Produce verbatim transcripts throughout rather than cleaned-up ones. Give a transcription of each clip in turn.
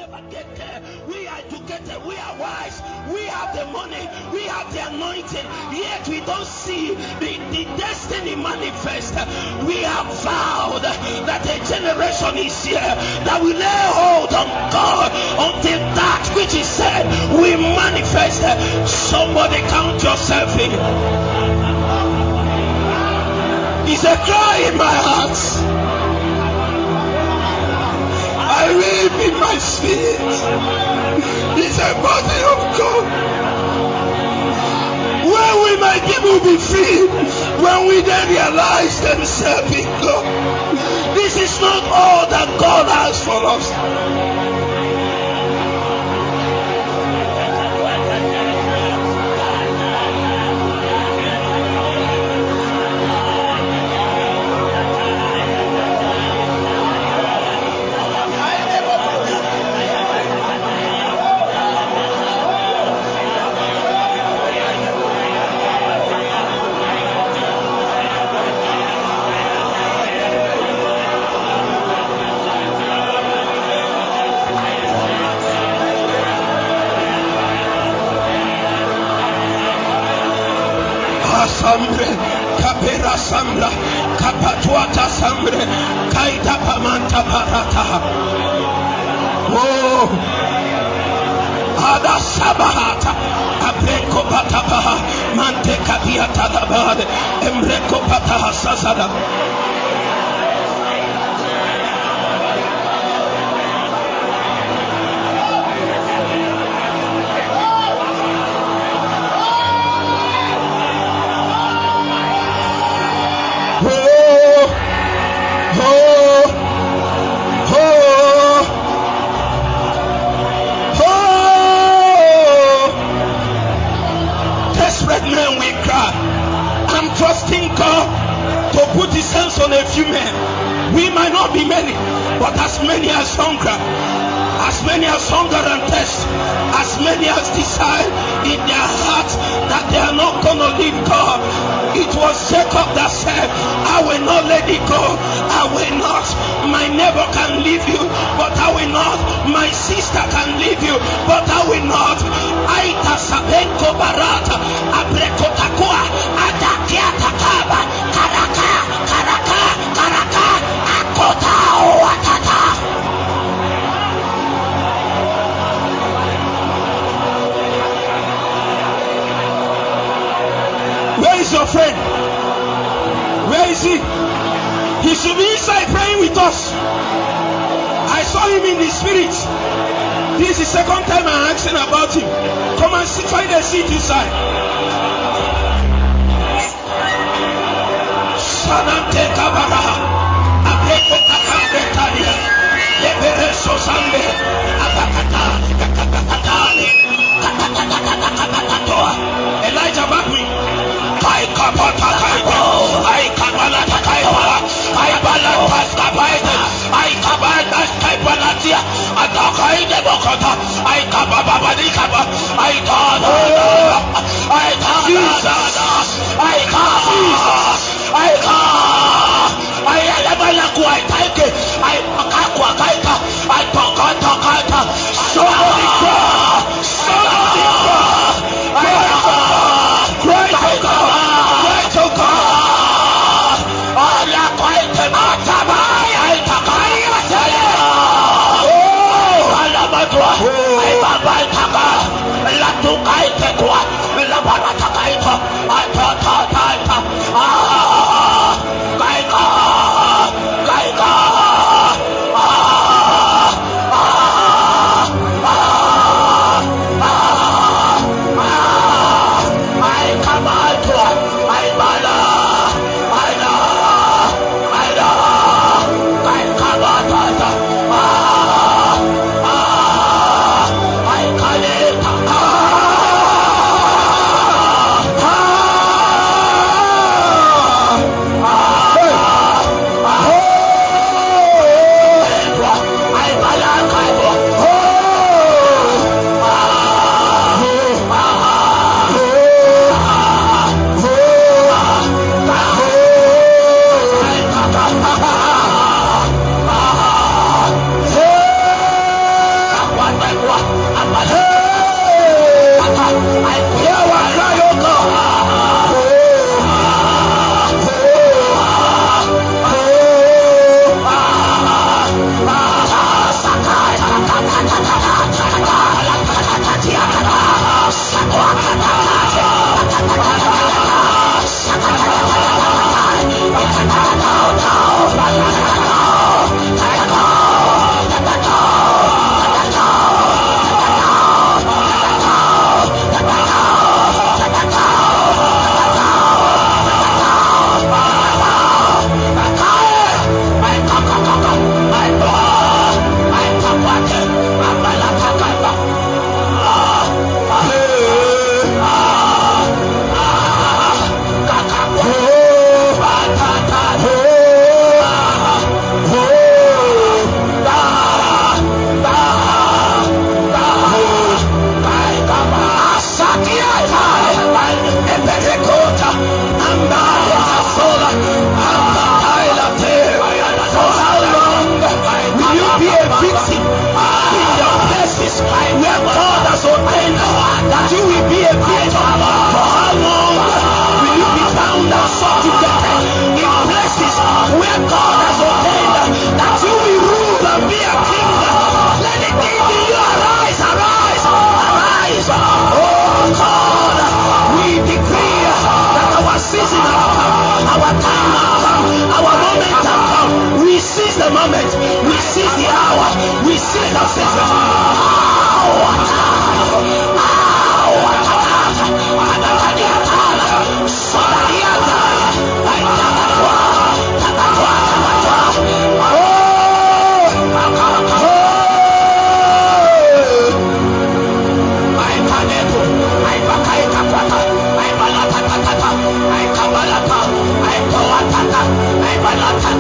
never get there. We are educated, we are wise, we have the money, we have the anointing, yet we don't see the, the destiny manifest. We have vowed that a generation is here that will lay hold on God until that which is said will manifest. Somebody count yourself in. It's a cry in my heart. I weep in my spirit. It's a body of God. When will my people be free? When we then realize themselves in God. This is not all that God has for us. Sambre, kapera sambra, kapatuata sambre, kaita pamanta parata. Oh, ada sabahata, abreko patapaha, mante kapiata labade, embreko pataha sazada. Trusting God to put his hands on a few men. We might not be many, but as many as hunger, as many as hunger and thirst, as many as decide in their hearts that they are not going to leave God. It was Jacob that said, I will not let it go. I will not. My neighbor can leave you, but I will not. My sister can leave you, but I will not. Aita sabenko barata, abreko takua, atakia takaba, karaka, karaka, karaka, akota watata. Where is your friend? Where is he? He should be inside praying with us. I saw him in the spirit. This is the second time I'm asking about him. Come and sit, find a seat inside. Sanante kabaraha, abreko kakambretalia, lebere sozambe, abakatali, kakakakatali, kakakakakakakatoa. Elijah, back me. I kapata kaita, I kabalata kaita, I balatas kabaita, I kabatas kaibalatia, atakaide bokota, I kabababadi kaba, I tada, I tada,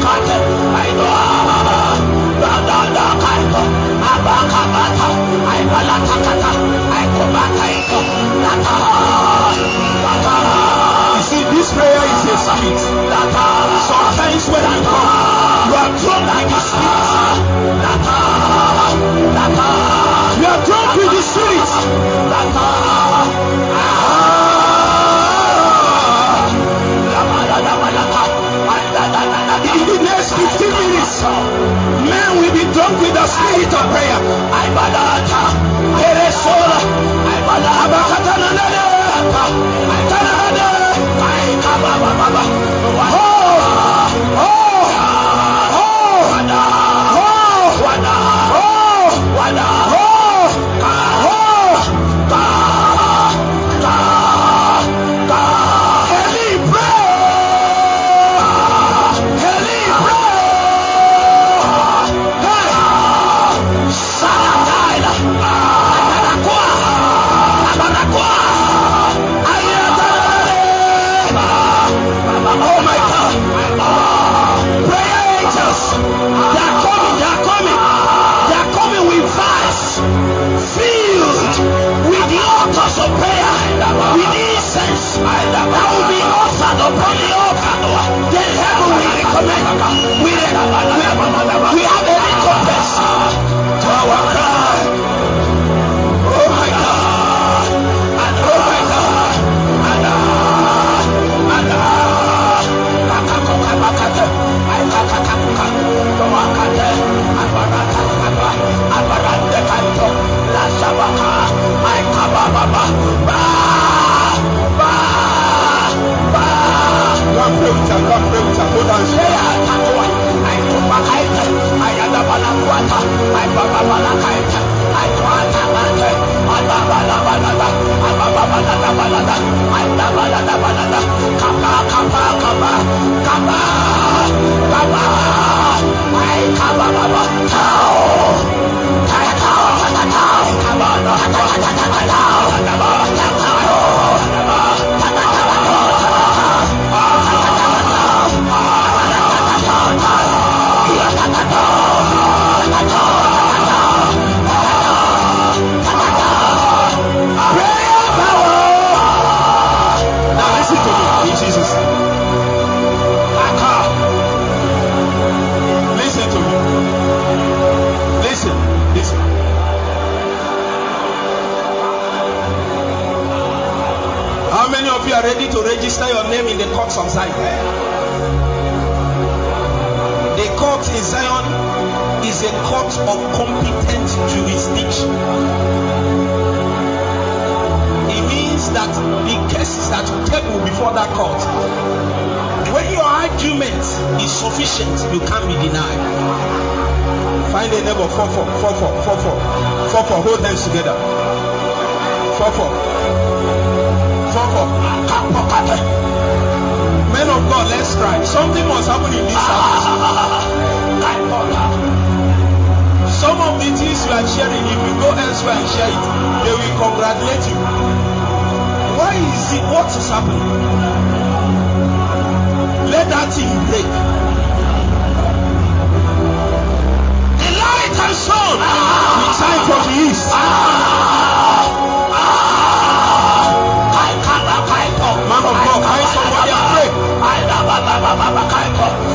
You see, this prayer is a spirit. Sometimes when you come, you are drunk with the spirit. You are drunk with the spirit. In the next fifteen minutes, men will be drunk with the spirit of prayer. Man of God, find somebody and pray.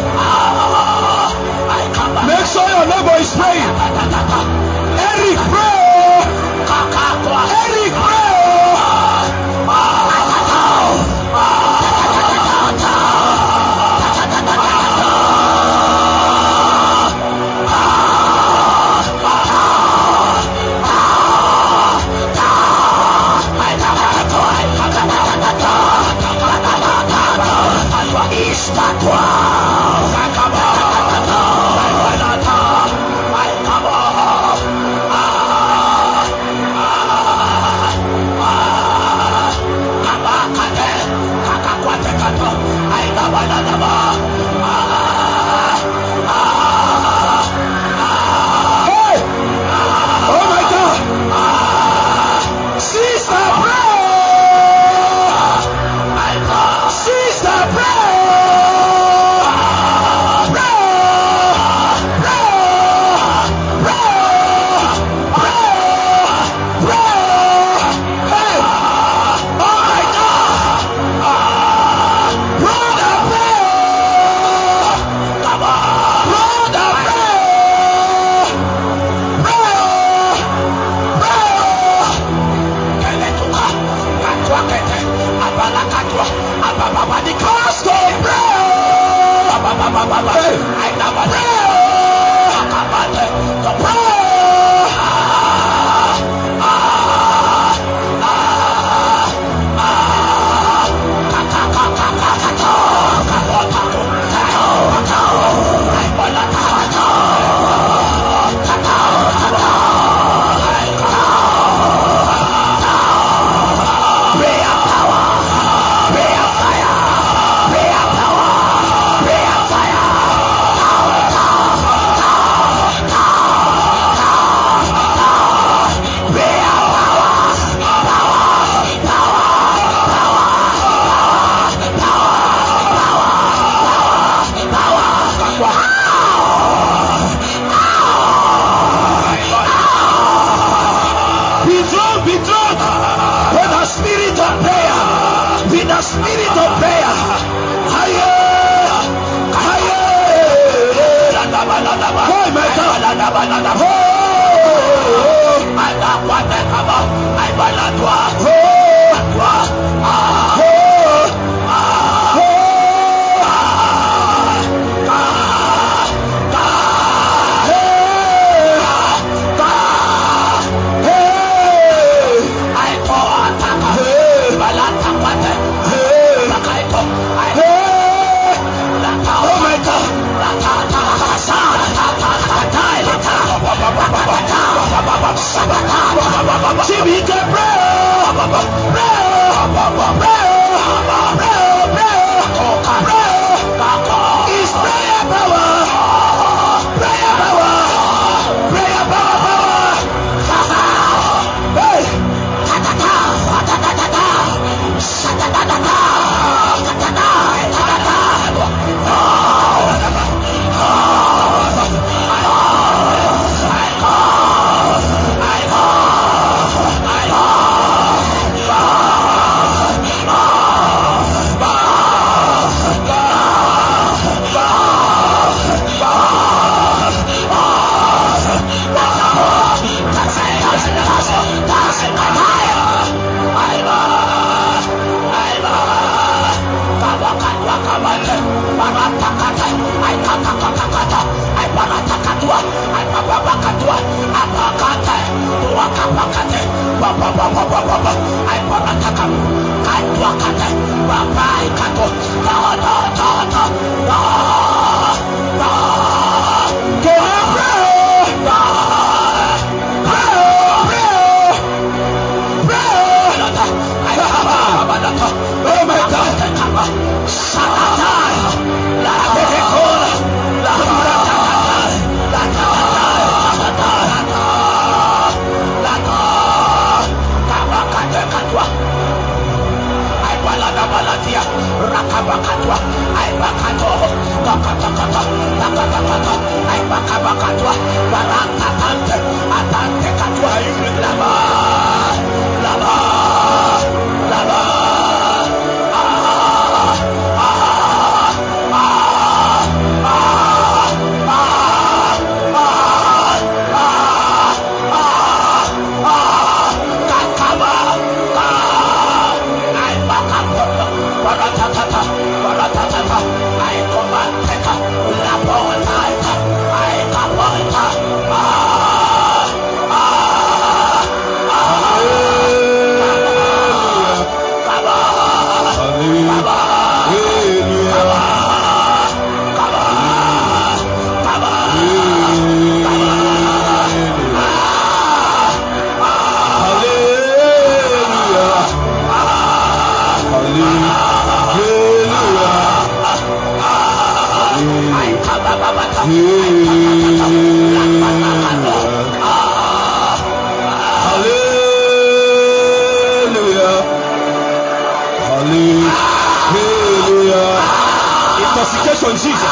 Hallelujah. Intoxication, Jesus.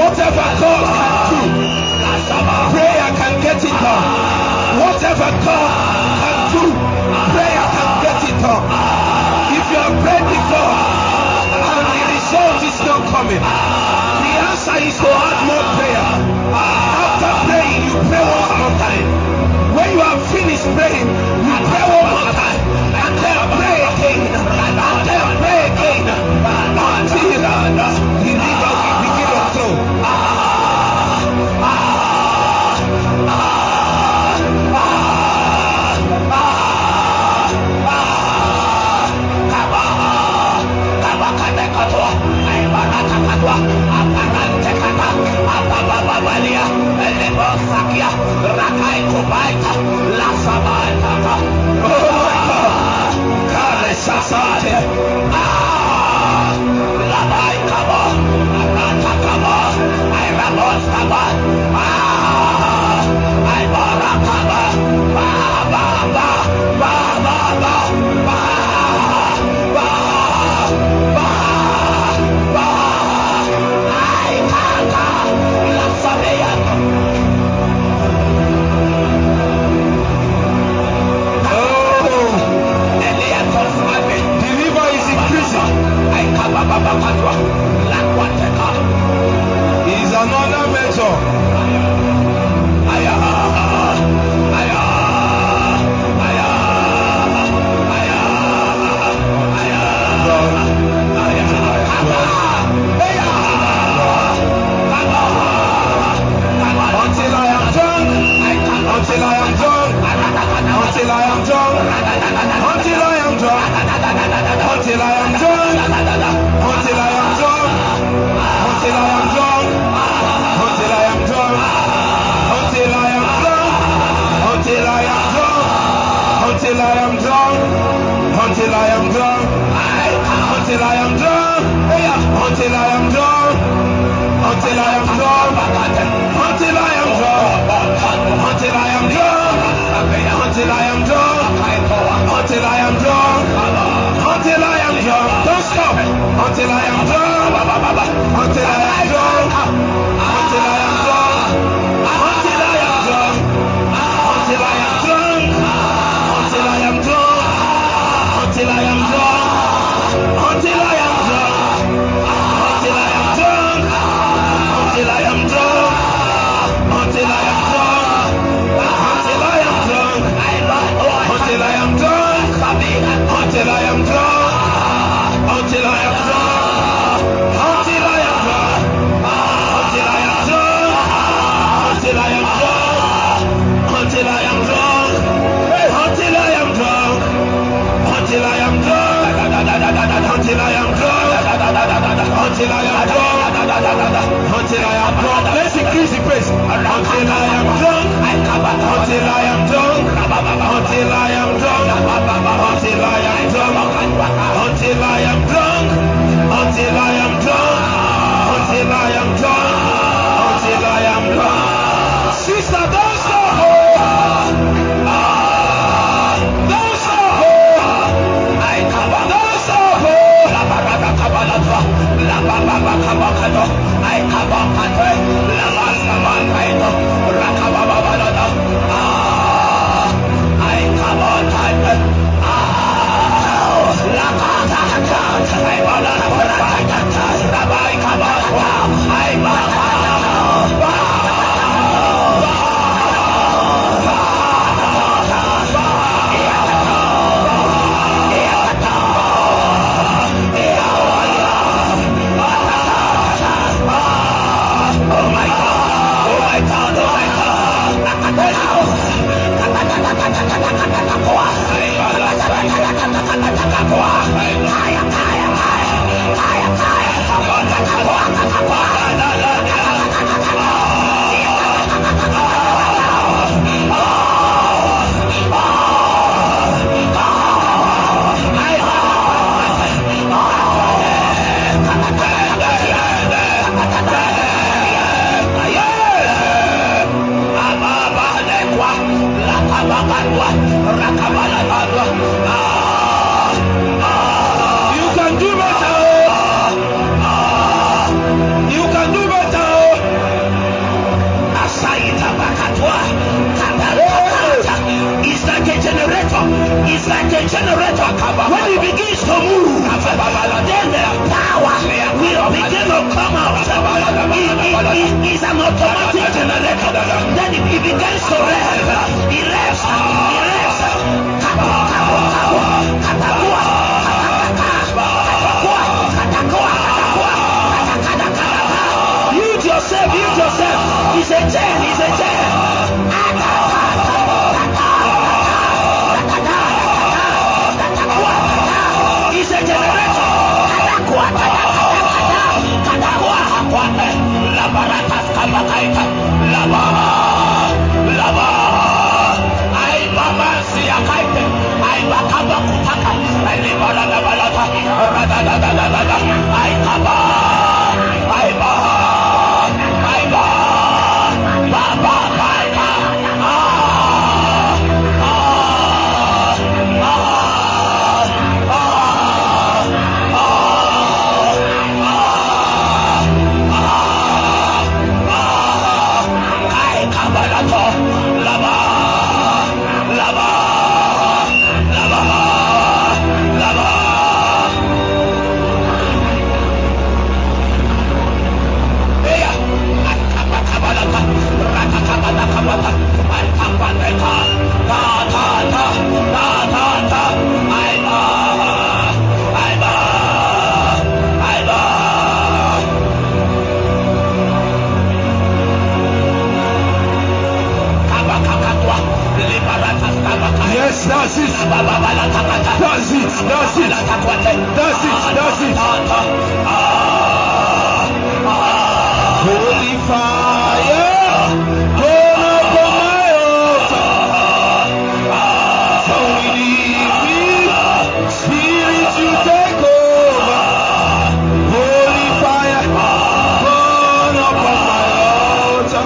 Whatever God can do, prayer can get it done. Whatever God can do, prayer can get it done. If you have prayed before and the result is not coming, the answer is to add more prayer. After praying, you pray one more time. When you have finished praying, you pray one more time, and then pray again, and then pray again, until the river will begin to flow. automatic generator. Then it, it begins to rev. It revs. It revs. Kapo, kapo, kapo. Katakua. Katakaka. Katakua. Katakua. Katakua. Katakadakadaka. Use yourself. Use yourself. It's a chain. It's a chain. It's a generator. Katakua. Katakua. Katakua. Labaratas kabakaita. Laba. Laba. Ai baba siakaite. Ai bakaba kutaka. Ai libara labalata. Radadadadada. Ai kaba. Ai ba. Ai ba. Baba baba. Ah. Ah. Ah. Yes, that's it. That's it. That's it. That's it. That's it. Holy fire, burn upon my altar. So we need me. Spirit, you take over. Holy fire, burn upon my altar.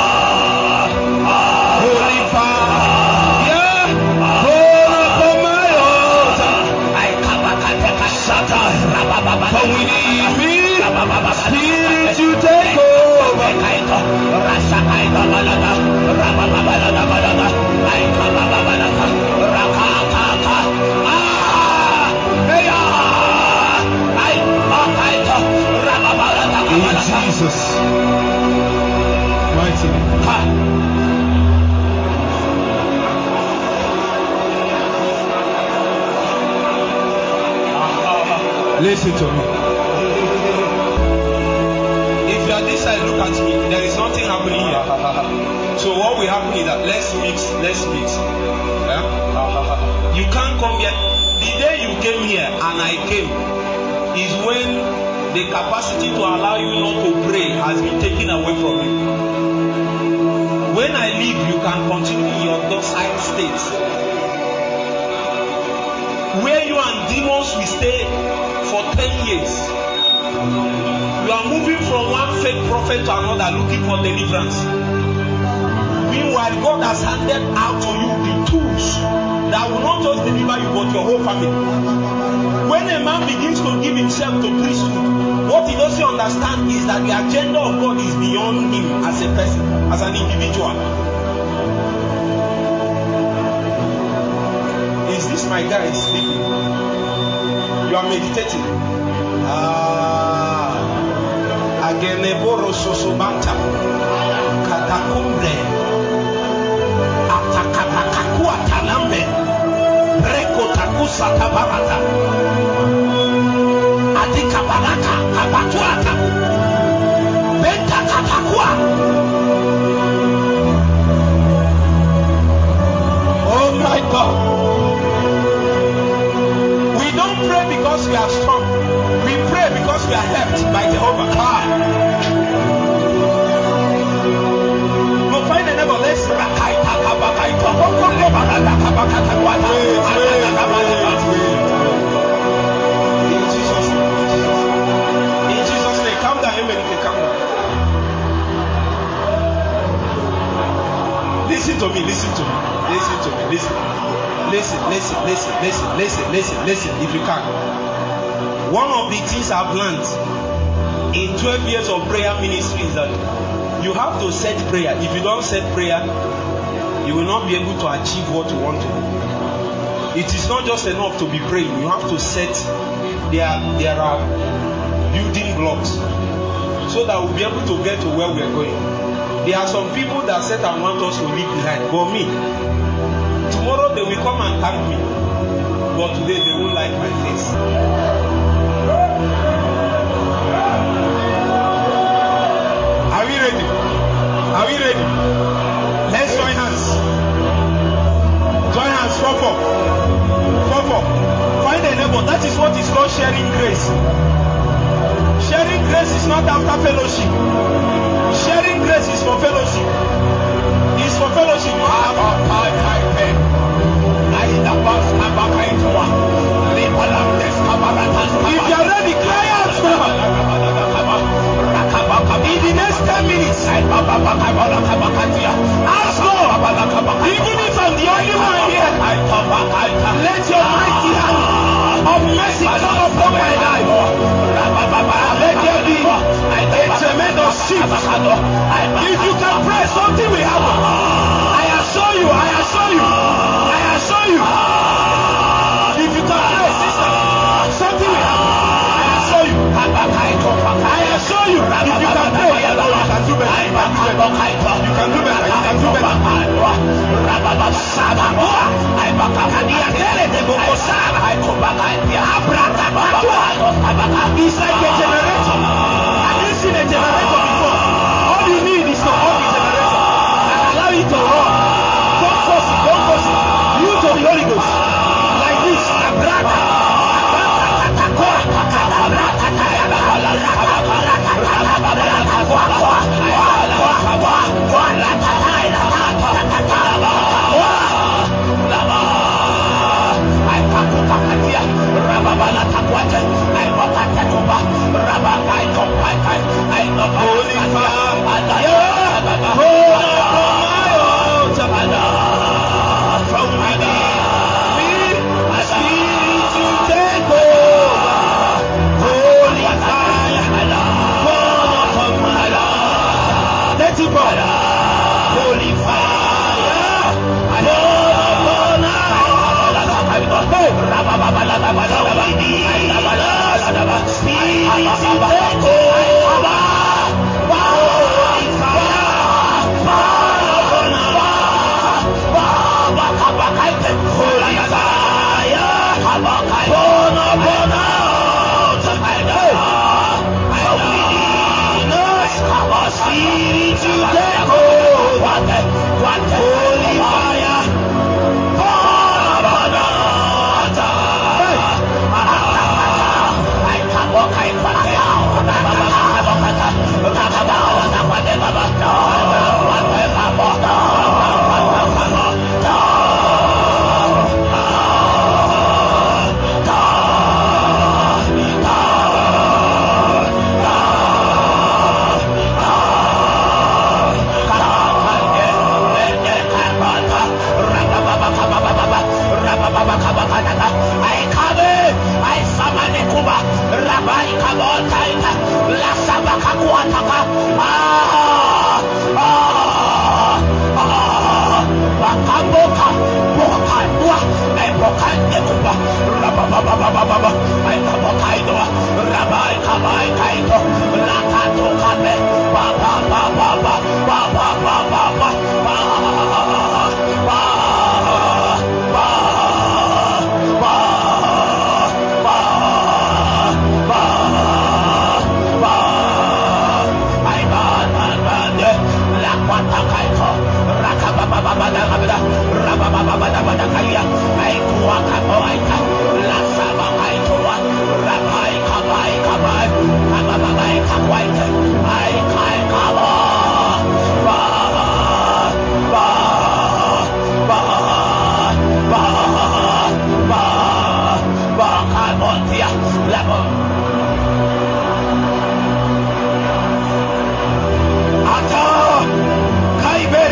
Holy fire. But we need me. Spirit, you take over. In Jesus' mighty name. Listen to me. If you are this side, look at me. There is nothing happening here. So what will happen is that let's mix, let's mix. Yeah? You can't come here. The day you came here and I came is when the capacity to allow you not to pray has been taken away from you. When I leave, you can continue in your docile state. Where you and demons will stay for ten years. You are moving from one fake prophet to another looking for deliverance. Meanwhile, God has handed out to you the tools that will not just deliver you but your whole family. When a man begins to give himself to priesthood, what he doesn't understand is that the agenda of God is beyond him as a person, as an individual. Is this my guy sleeping? You are meditating. Ah, ageneboro sosobanta, katakumbre, atakapakakua tanambe, reko takusa tabarata, adikabarata, kabatuata, benta katakua. Oh my God. We don't pray because we are strong. We pray because we are helped by Jehovah. Ah. No, find a neighbor. Let's in Jesus' name. In Jesus' name. Calm down. Amen. Calm down. Listen to me. Listen to me. Listen to me. Listen. Listen. Listen. Listen. Listen. Listen. Listen. Listen. If you can. One of the things I've learned in twelve years of prayer ministry is that you have to set prayer. If you don't set prayer, you will not be able to achieve what you want to do. It is not just enough to be praying. You have to set, there, there are building blocks so that we'll be able to get to where we are going. There are some people that Satan wants us to leave behind. But me, tomorrow they will come and thank me. But today they won't like my face. Are we ready? Are we ready? Let's join hands. Join hands. Four, four. Four, four. Find a neighbor. That is what is called sharing grace. Sharing grace is not after fellowship. Sharing grace is for fellowship. It's for fellowship. If you are ready, cry out now. In the next ten minutes, ask God, even if I'm the only one here, let your mighty hand of mercy come upon my life. Let there be a tremendous shift. If you can pray, something will happen. I assure you, I assure you, I assure you. If you can pray, sister, something will happen. I assure you. I assure you. If you can pray, you can do better. You can do better. You can do better. You can do better. It's like a generator. Have you seen a generator before? All you need is to off the generator and allow it to run. Don't force it. Don't force it. You to the Holy Ghost. Like this. Holy fire, from within me, a spirit to take over. Holy fire, burn upon my life. Let it burn. Holy fire, burn upon our spirit to take over. Holy fire, burn upon our Holy fire, burn upon us. From within us, spirit to take over. Holy fire, burn upon us. Kaibe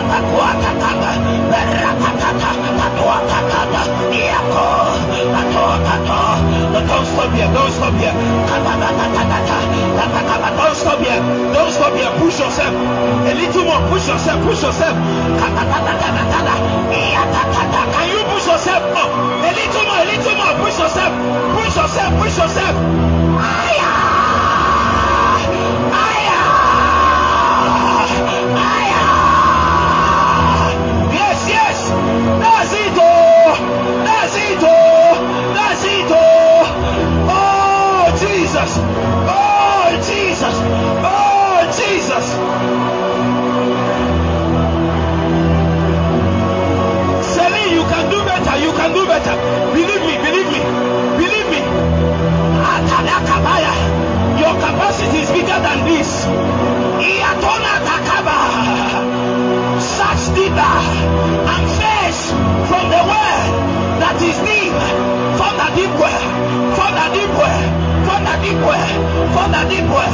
Don't stop here, don't stop here. Don't stop here, don't stop here. Push yourself a little more, push yourself, push yourself. Can you push yourself up a little more, a little more? Push yourself, push yourself, push yourself. Aya, aya, aya. Yes, yes, that's it. Oh, that's it. Oh, that's it. Oh, oh Jesus, oh Jesus, oh Jesus. Celine, you can do better, you can do better. Believe me, believe me, believe me. Your capacity is bigger than this. Such deeper and face from the well that is deep, from the deep well, from the deep well, from the deep well, from the deep well.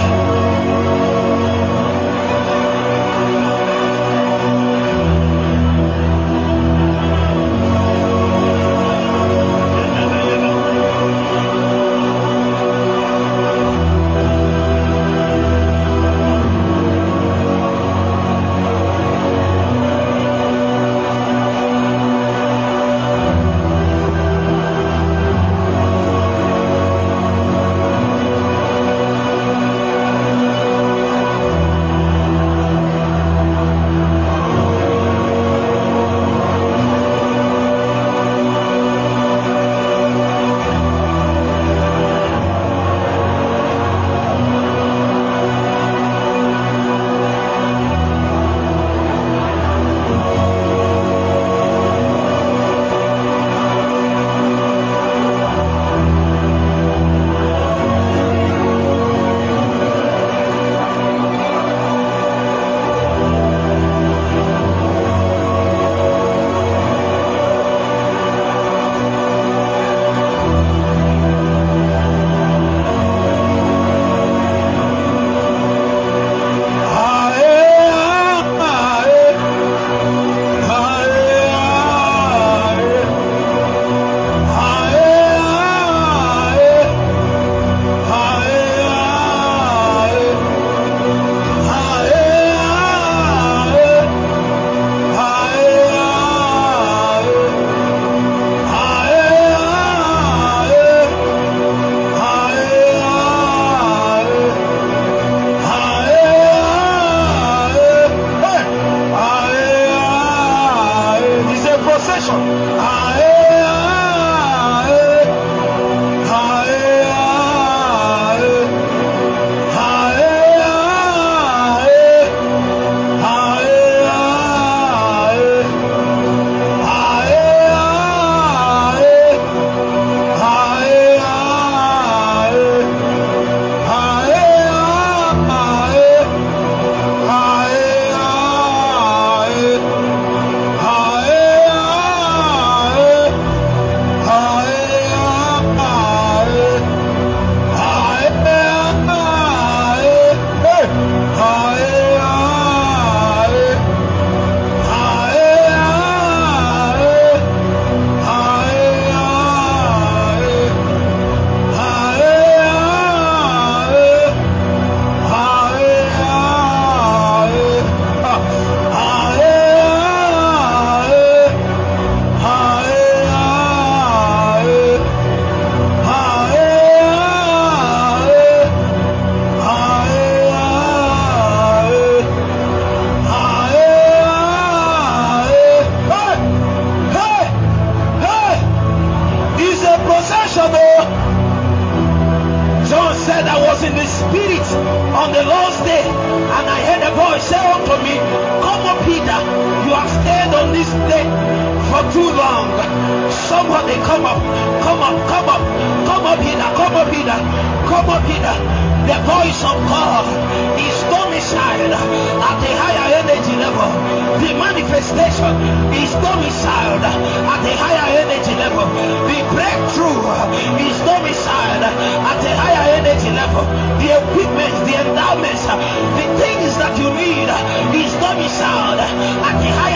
The equipment, the endowments, the things that you need is domiciled at the higher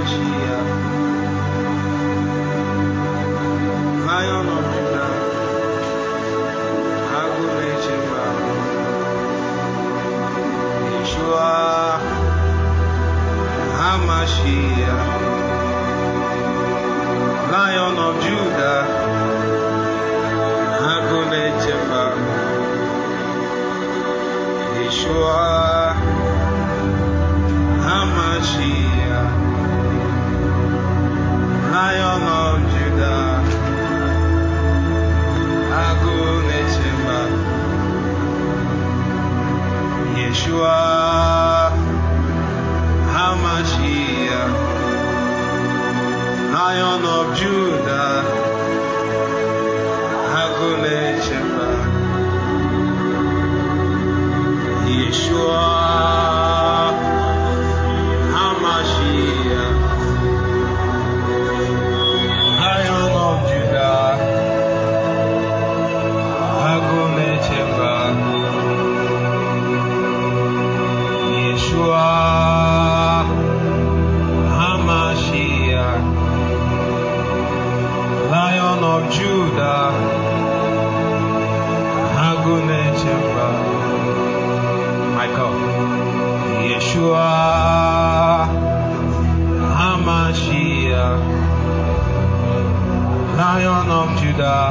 Hamashiach, Lion of Judah, Agulechimba, Yeshua, Hamashiach, Lion of Judah, Agulechimba, Yeshua, Hamashiach, Lion of Judah, Agulechimba, Yeshua, Hamashiach, Lion of Judah, Agulechimba, Yeshua, Hamashiach, Lion of Judah, Agulechimba, Yeshua, Hamashiach, Lion of Judah, Agulechimba, Michael, Yeshua, Hamashiach, Lion of Judah,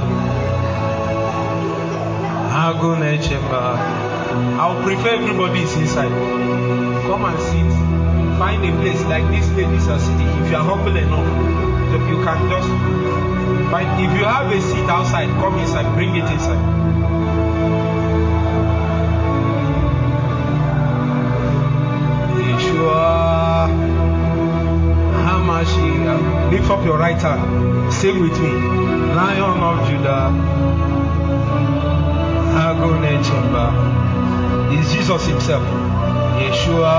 Agulechimba. I'll prefer everybody is inside. Come and sit. Find a place like this ladies are sitting. If you are humble enough, you can just find. If you have a seat outside, come inside. Bring it inside. Yeshua, Hamashiach. Lift up your right hand. Sing with me. Lion of Judah, Agulechimba. Is Jesus himself. Yeshua,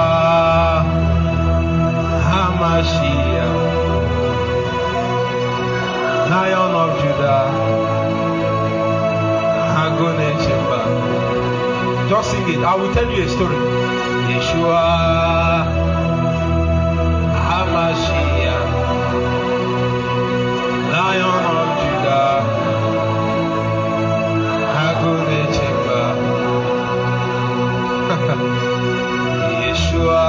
Hamashiach, Lion of Judah, Agulechimba. Just sing it. I will tell you a story. Yeshua, Hamashiach, Lion of Judah, Agulechimba. Yeshua,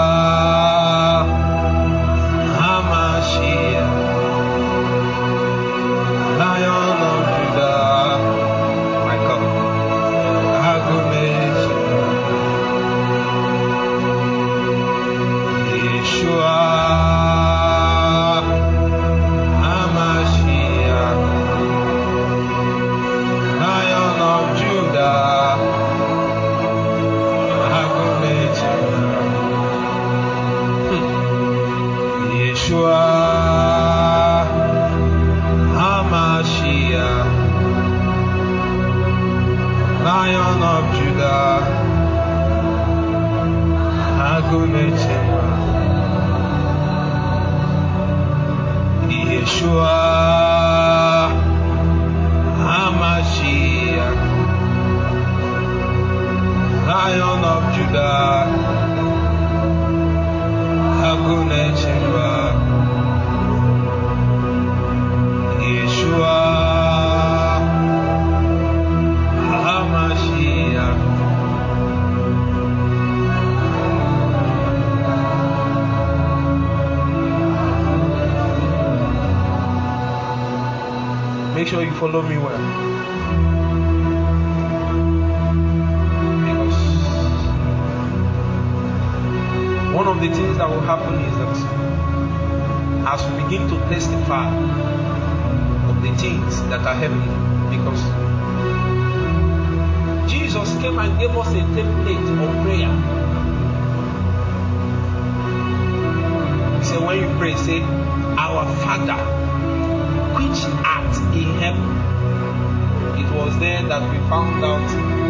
Hamashiach, Lion of Judah, Michael, Agulechimba. Yeshua, Hamashiach, Lion of Judah, Agulechimba. Yeshua, Hamashiach, Lion of Judah, Agulechimba. Yeshua, Hamashiach, Lion of Judah, Agulechimba. Yeshua, Hamashiach. Make sure you follow me well. Because one of the things that will happen is that as we begin to testify of the things that are heavenly, because Jesus came and gave us a template of prayer. He said, when you pray, say, Our Father, which art in heaven. It was there that we found out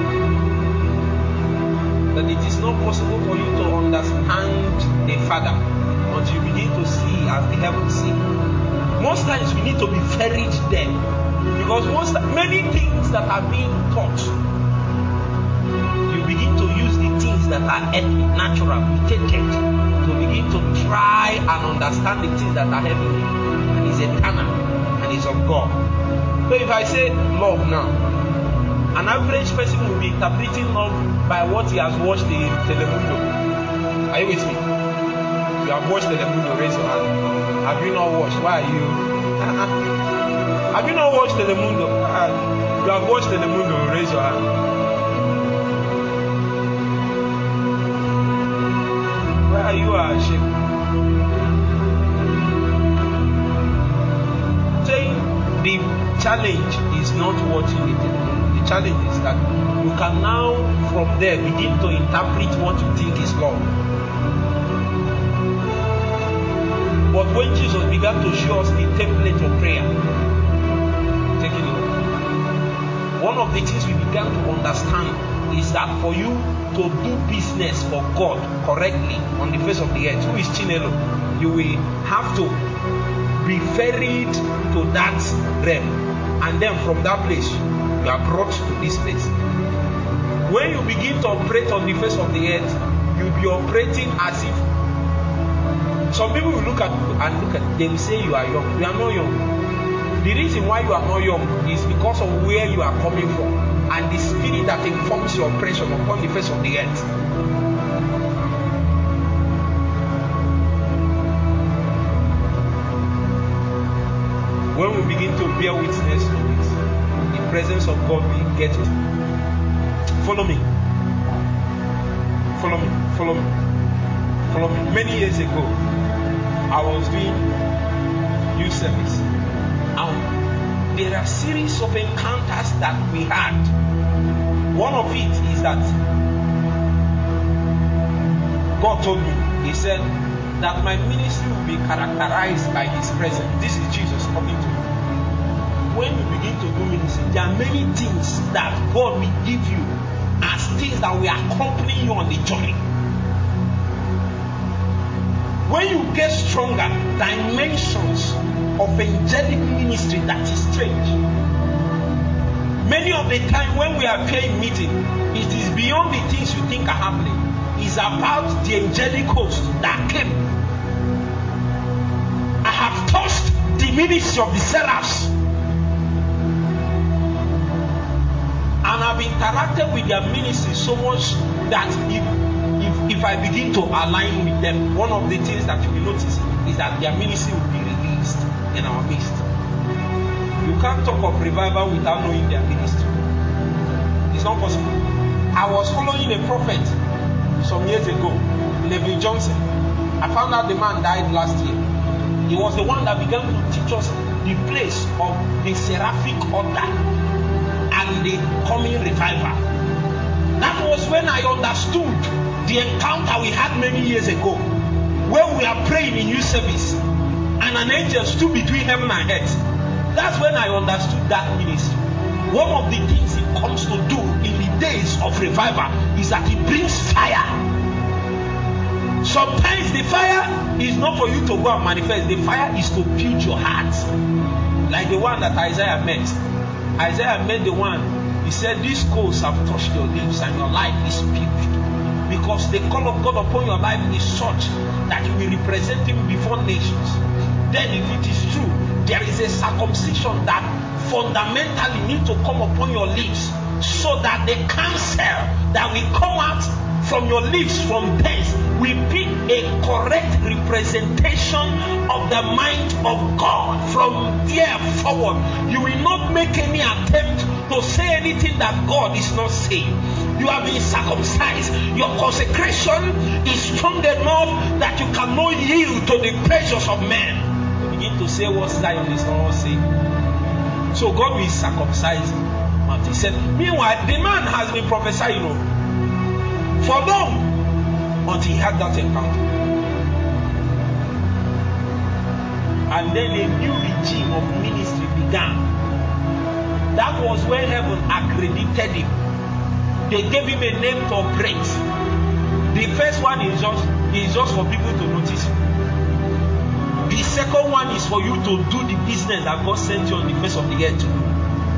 that it is not possible for you to understand the Father until you begin to see as the heavens see. Most times we need to be ferried there, because most many things that are being taught, you begin to use the things that are earthly, natural, mutated, to begin to try and understand the things that are heavenly, and is eternal, and is of God. So if I say love now, an average person will be interpreting love by what he has watched in Telemundo. Are you with me? If you have watched Telemundo, raise your hand. Have you not watched? Why are you? Have you not watched Telemundo? Uh, you have watched Telemundo, raise your hand. Why are you ashamed? Saying the challenge is not watching the Telemundo. The challenge is that you can now from there begin to interpret what you think is love. But when Jesus began to show us the template of prayer, take it over. One of the things we began to understand is that for you to do business for God correctly on the face of the earth, who is Chinelo, you will have to be ferried to that realm, and then from that place you are brought to this place. When you begin to operate on the face of the earth, you'll be operating as if some people will look at you and look at they will say you are young. You are not young. The reason why you are not young is because of where you are coming from and the spirit that informs your operation upon the face of the earth. When we begin to bear witness to it, the presence of God will get it. Follow me. Follow me. Follow me. Follow me. Many years ago, I was doing youth service. And there are a series of encounters that we had. One of it is that God told me, He said that my ministry will be characterized by His presence. This is Jesus talking to me. When you begin to do ministry, there are many things that God will give you as things that will accompany you on the journey. When you get stronger, dimensions of angelic ministry that is strange. Many of the time when we appear in meeting, it is beyond the things you think are happening. It's about the angelic host that came. I have touched the ministry of the seraphs, and I've interacted with their ministry so much that if If, if I begin to align with them, one of the things that you will notice is that their ministry will be released in our midst. You can't talk of revival without knowing their ministry. It's not possible. I was following a prophet some years ago, Neville Johnson. I found out the man died last year. He was the one that began to teach us the place of the seraphic order and the coming revival. That was when I understood the encounter we had many years ago, where we are praying in youth service and an angel stood between heaven and earth. That's when I understood that ministry. One of the things it comes to do in the days of revival is that it brings fire. Sometimes the fire is not for you to go and manifest. The fire is to build your heart, like the one that Isaiah met. Isaiah met the one. He said, these coals have touched your lips and your life is built. Because the call of God upon your life is such that you will represent Him before nations. Then if it is true, there is a circumcision that fundamentally needs to come upon your lips, so that the counsel that will come out from your lips from thence will be a correct representation of the mind of God. From there forward, you will not make any attempt to say anything that God is not saying. You have been circumcised. Your consecration is strong enough that you cannot yield to the pressures of men. You begin to say what Zion is not saying. So God will circumcise him. He said, meanwhile, the man has been prophesying, you know, for long, until he had that encounter. And then a new regime of ministry began. That was when heaven accredited him. They gave him a name to operate. The first one is just is just for people to notice you. The second one is for you to do the business that God sent you on the face of the earth to do.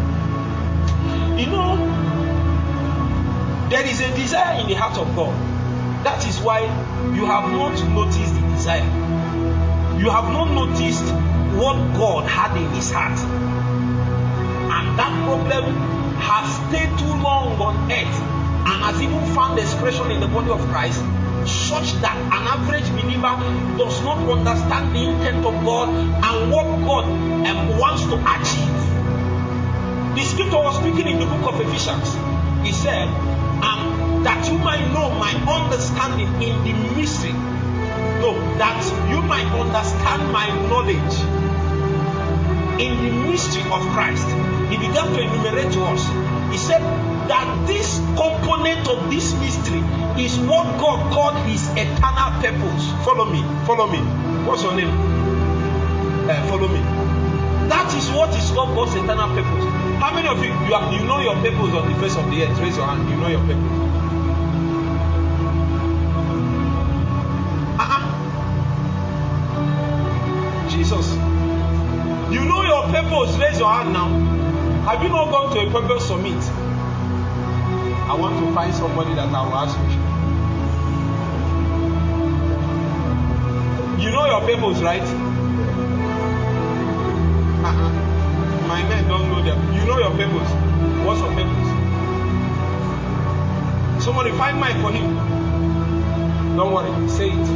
You know, there is a desire in the heart of God That is why you have not noticed the desire. You have not noticed what God had in his heart. And that problem has stayed too long on earth and has even found expression in the body of Christ, such that an average believer does not understand the intent of God and what God um, wants to achieve. The scripture was speaking in the book of Ephesians. He said, um, that you might know my understanding in the mystery. No, that you might understand my knowledge in the mystery of Christ. He began to enumerate to us. He said that this component of this mystery is what God called his eternal purpose. Follow me, follow me. What's your name? Uh, follow me. That is what is called God's eternal purpose. How many of you, you, have, you know your purpose on the face of the earth? Raise your hand. You know your purpose. Uh-uh. Jesus. You know your purpose. Raise your hand now. Have you not gone to a purpose summit? I want to find somebody that I will ask you. You know your purpose, right? Uh-huh. My men don't know them. You know your purpose. What's your purpose? Somebody find mine for him. Don't worry, say it.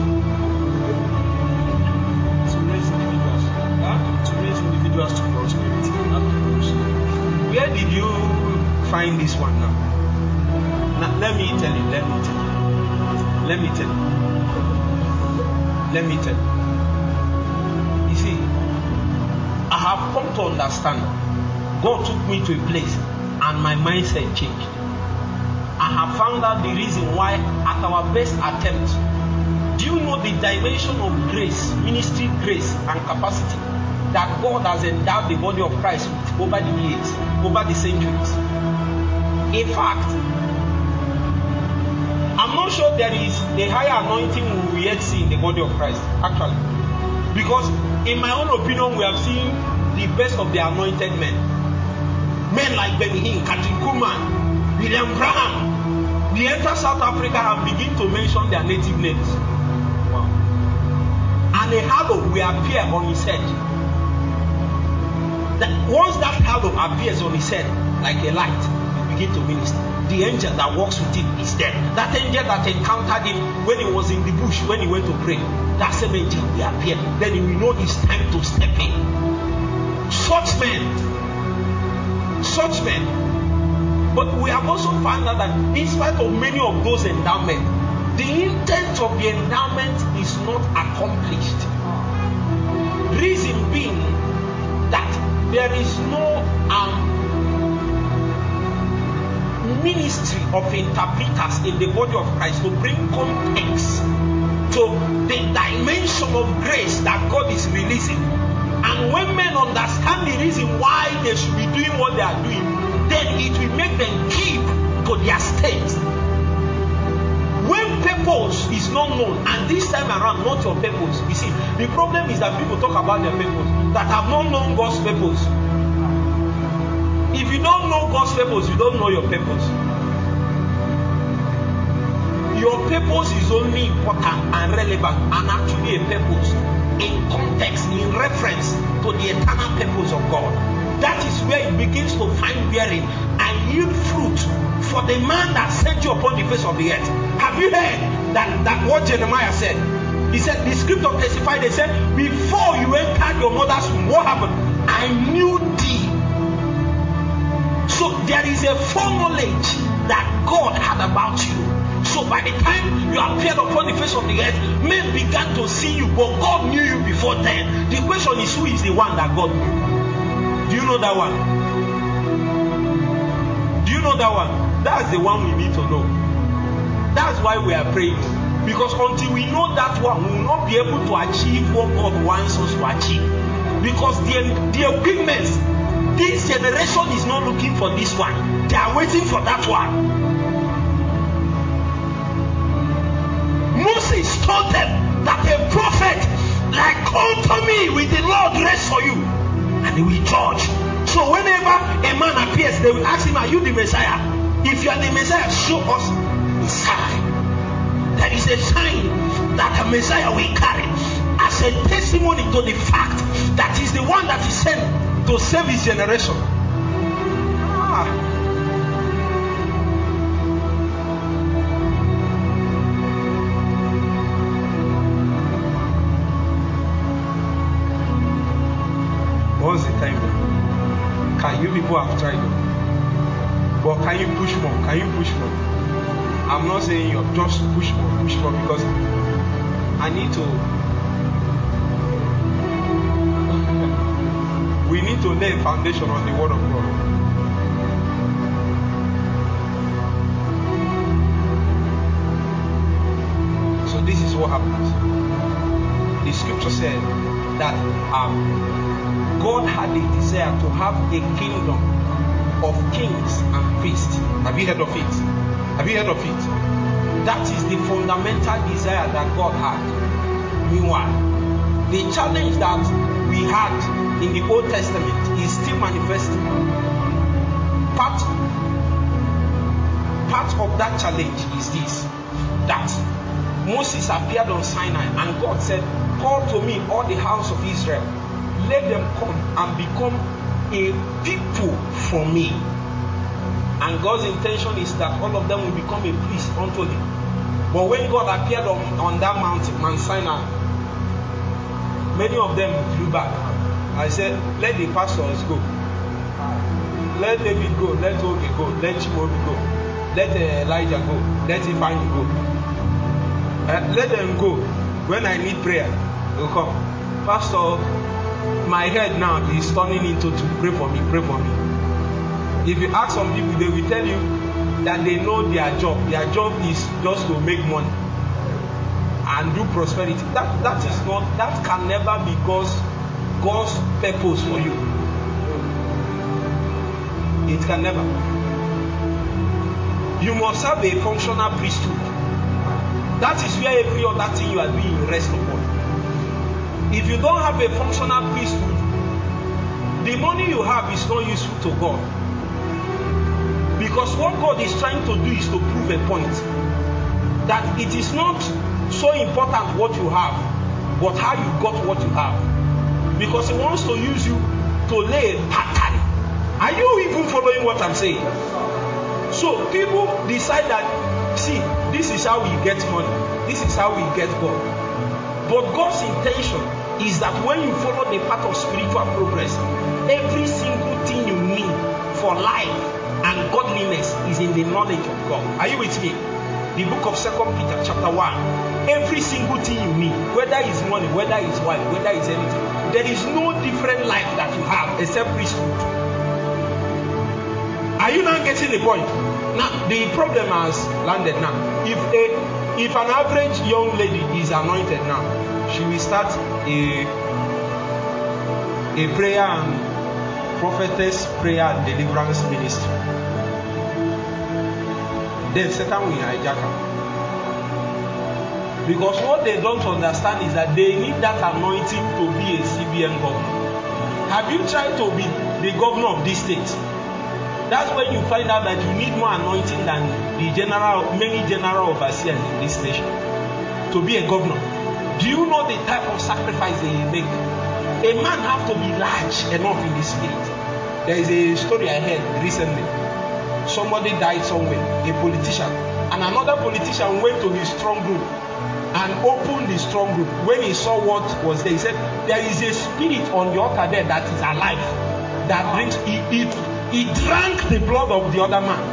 To raise individuals. Huh? To raise individuals to prosperity. Where did you find this one now? Now let me tell you, let me tell you. Let me tell you. Let me tell you. You see, I have come to understand. God took me to a place and my mindset changed. I have found out the reason why at our best attempt, do you know the dimension of grace, ministry grace and capacity that God has endowed the body of Christ with over the years, over the centuries? In fact, I'm not sure there is a higher anointing we will yet see in the body of Christ, actually. Because in my own opinion, we have seen the best of the anointed men. Men like Benny Hinn, Kathryn Kuhlman, William Branham. We enter South Africa and begin to mention their native names. Wow. And a halo will appear on his head. That once that halo appears on his head, like a light, you begin to minister. The angel that walks with him is there. That angel that encountered him when he was in the bush, when he went to pray, that same angel will appear. Then he will know it's time to step in. Such men, such men. But we have also found out that in spite of many of those endowments, the intent of the endowment is not accomplished. Reason being that there is no um, ministry of interpreters in the body of Christ to bring context to the dimension of grace that God is releasing. And when men understand the reason why they should be doing what they are doing, then it will make them keep to their state. When purpose is not known, and this time around not your purpose, you see, the problem is that people talk about their purpose that have not known God's purpose. If you don't know God's purpose, you don't know your purpose. Your purpose is only important and relevant and actually a purpose in context, in reference to the eternal purpose of God. That is where it begins to find bearing and yield fruit for the man that sent you upon the face of the earth. Have you heard that, that what Jeremiah said? He said, the scripture testified, they said, before you entered your mother's womb, what happened? I knew thee. So there is a foreknowledge that God had about you. So by the time you appeared upon the face of the earth, men began to see you, but God knew you before then. The question is, who is the one that God knew? Do you know that one? Do you know that one? That's the one we need to know. That's why we are praying. Because until we know that one, we will not be able to achieve what God wants us to achieve. Because the, the equipment, this generation is not looking for this one. They are waiting for that one. Moses told them that a prophet like unto me with the Lord rest for you, and he will judge. So whenever a man appears, they will ask him, are you the Messiah? If you are the Messiah, show us the sign. there is a sign that the Messiah will carry as a testimony to the fact that he's the one that is sent to save his generation. Ah. What's the time? Can you people have tried it? But can you push more? Can you push more? I'm not saying you just push more, push more, because I need to. We need to lay a foundation on the Word of God. So this is what happens. The scripture said that um, God had a desire to have a kingdom of kings and priests. Have you heard of it? Have you heard of it? That is the fundamental desire that God had. Meanwhile, the challenge that we had in the Old Testament is still manifesting. Part, part of that challenge is this, that Moses appeared on Sinai and God said, call to me all the house of Israel, let them come and become a people for me. And God's intention is that all of them will become a priest unto him. But when God appeared on, on that mountain, Mount Sinai, many of them drew back. I said, let the pastors go. Let David go. Let Oge go. Let Chimobi go. Let uh, Elijah go. Let Ifeanyi go. Uh, let them go. When I need prayer, they'll come. Pastor, my head now is turning into two. Pray for me. Pray for me. If you ask some people, they will tell you that they know their job. Their job is just to make money and do prosperity. That that is not. That can never be God's God's purpose for you. It can never. You must have a functional priesthood. That is where every other thing you are doing rests upon. If you don't have a functional priesthood, the money you have is not useful to God. Because what God is trying to do is to prove a point that it is not so important what you have, but how you got what you have. Because He wants to use you to lay a pattern. Are you even following what I'm saying? So people decide that, see, this is how we get money, this is how we get God. But God's intention is that when you follow the path of spiritual progress, every single thing you need for life and godliness is in the knowledge of God. Are you with me? The book of Second Peter chapter one. Every single thing you need, whether it's money, whether it's wife, whether it's anything, there is no different life that you have except priesthood. Are you now getting the point? Now the problem has landed now. If a if an average young lady is anointed now, she will start a a prayer and prophetess prayer and deliverance ministry. Then Satan will hijack her. Because what they don't understand is that they need that anointing to be a C B N governor. Have you tried to be the governor of this state? That's when you find out that you need more anointing than the general, many general overseers in this nation to be a governor. Do you know the type of sacrifice they make? A man have to be large enough in the spirit. There is a story I heard recently. Somebody died somewhere, a politician, and another politician went to his strong room and opened the strong room. When he saw what was there, he said, there is a spirit on the altar there that is alive, that brings it, it, it drank the blood of the other man.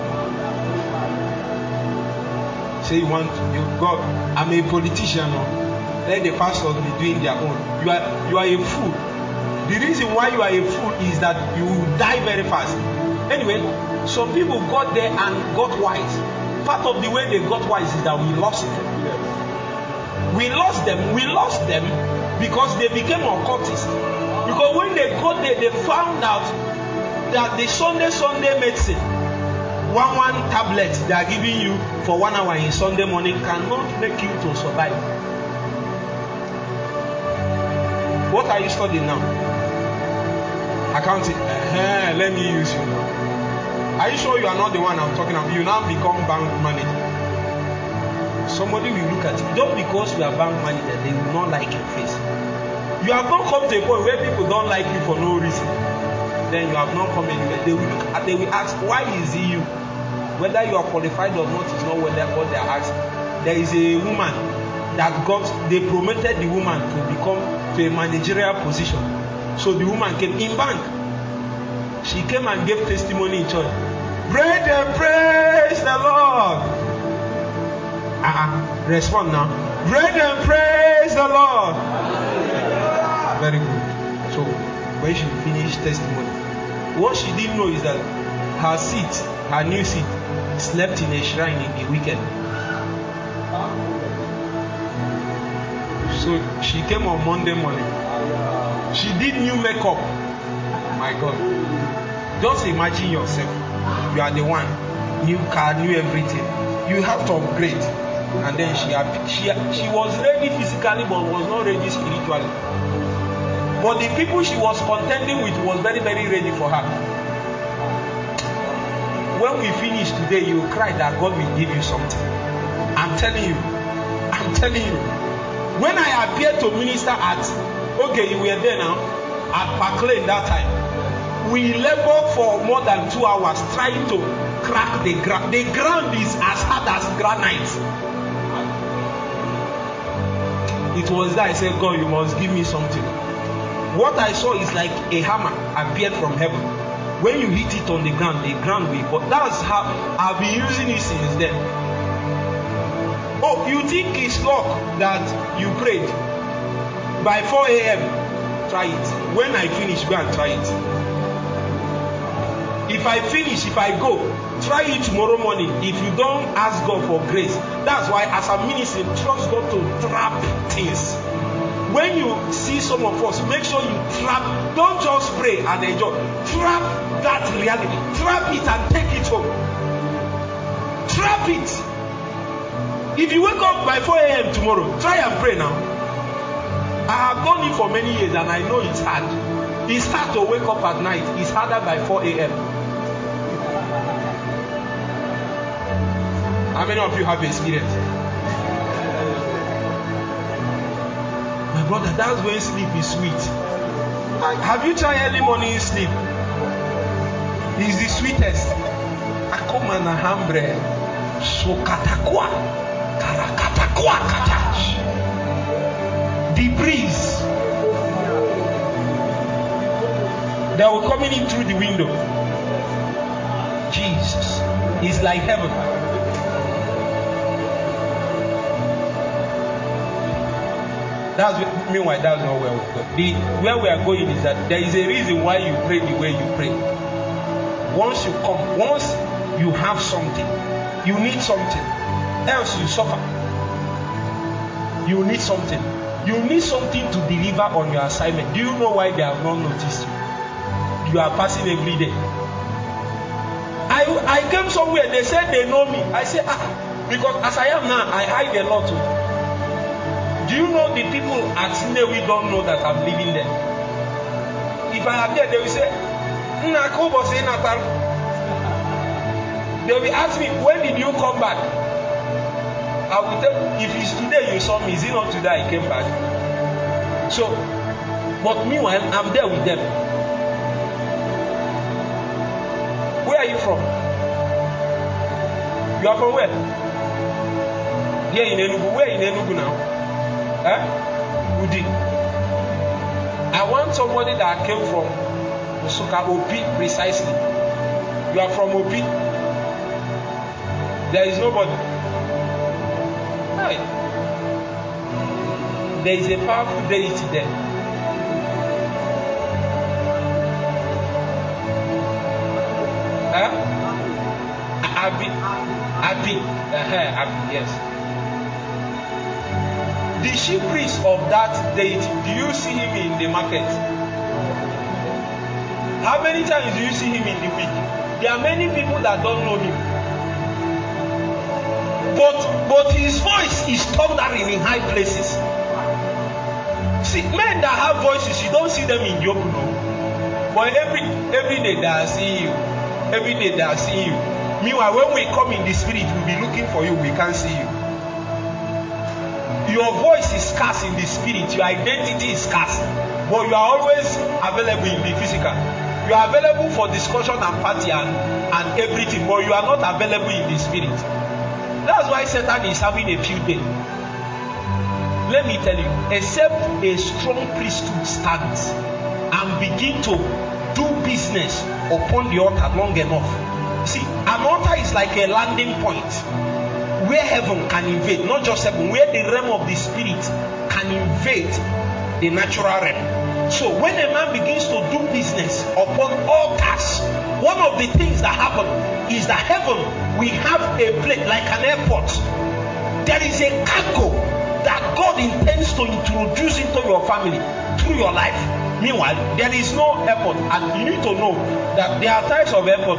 Say you want, you God, I'm a politician, no? Let the pastors be doing their own. You are you are a fool. The reason why you are a fool is that you will die very fast. Anyway, some people got there and got wise. Part of the way they got wise is that we lost them. We lost them. We lost them because they became occultists. Because when they got there, they found out that the Sunday Sunday medicine, one one tablet they are giving you for one hour in Sunday morning cannot make you to survive. What are you studying now? Accounting. Uh-huh, let me use you now. Are you sure you are not the one I'm talking about? You now become bank manager. somebody will look at you. Just because you are bank manager, they will not like your face. You have not come to a point where people don't like you for no reason. Then you have not come anywhere. They will look at, they will ask, why is he you? Whether you are qualified or not is not what they, what they are asking. There is a woman that got, they promoted the woman to become to a managerial position. So the woman came in bank. She came and gave testimony in church. Praise and praise the Lord. Uh-uh. Respond now. Praise and praise the Lord. Very good. So when she finished testimony, what she didn't know is that her seat, her new seat, slept in a shrine in the weekend. So she came on Monday morning. She did new makeup. My God. Just imagine yourself. You are the one. New car, new everything. You have to upgrade. And then she she she was ready physically but was not ready spiritually. But the people she was contending with was very, very ready for her. When we finish today, you will cry that God will give you something. I'm telling you. I'm telling you. When I appeared to minister at, okay, you were there now, at Park Lane that time, we labored for more than two hours trying to crack the ground. The ground is as hard as granite. It was there I said, God, you must give me something. What I saw is like a hammer appeared from heaven. When you hit it on the ground, the ground will. But that's how I've been using it since then. Oh, you think it's luck that you prayed by four a.m. Try it. When I finish, go and try it. If I finish, if I go, try it tomorrow morning. If you don't ask God for grace, that's why as a minister, trust God to trap things. When you see some of us, make sure you trap. Don't just pray and enjoy. Trap that reality. Trap it and take it home. Trap it. If you wake up by four a.m. tomorrow, try and pray now. I have done it for many years and I know it's hard. It's hard to wake up at night. It's harder by four a.m. How many of you have experience? My brother, that's when sleep is sweet. Have you tried early morning sleep? It's the sweetest. Akoma na hambre. So katakwa. The breeze that will come in through the window. Jesus is like heaven. That's meanwhile that's not where we go. The where we are going is that there is a reason why you pray the way you pray. Once you come, once you have something, you need something. Else you suffer. You need something. You need something to deliver on your assignment. Do you know why they have not noticed you? You are passing every day. I I came somewhere. They said they know me. I said ah, because as I am now, I hide a lot. Do you know the people at Sinewi don't know that I'm living there? If I appear, they will say, Nakobo say Natal. They will ask me, when did you come back? I will tell, if it's today you saw me, is it not today I came back? So, but meanwhile, I'm there with them. Where are you from? You are from where? Here in Enugu. Where in Enugu now? Eh? Udi. I want somebody that came from Osuka, O P precisely. You are from O P. There is nobody. Hi. There is a powerful deity there. Huh? Abi. Abi. Uh-huh. Abi, yes. The chief priest of that deity, do you see him in the market? How many times do you see him in the week? There are many people that don't know him. But but his voice is thundering in high places. See, men that have voices, you don't see them in the open. But every every day they are seeing you. Every day they are seeing you. Meanwhile, when we come in the spirit, we'll be looking for you. We can't see you. your voice is scarce in the spirit, your identity is scarce, but you are always available in the physical. You are available for discussion and party and, and everything, but you are not available in the spirit. That's why Satan is having a field day. Let me tell you, except a strong priesthood stands and begin to do business upon the altar long enough. See, an altar is like a landing point where heaven can invade, not just heaven, where the realm of the spirit can invade the natural realm. So when a man begins to do business upon altars, one of the things that happen is that heaven will have a place like an airport. There is a cargo that God intends to introduce into your family through your life. Meanwhile, there is no airport, and you need to know that there are types of airport.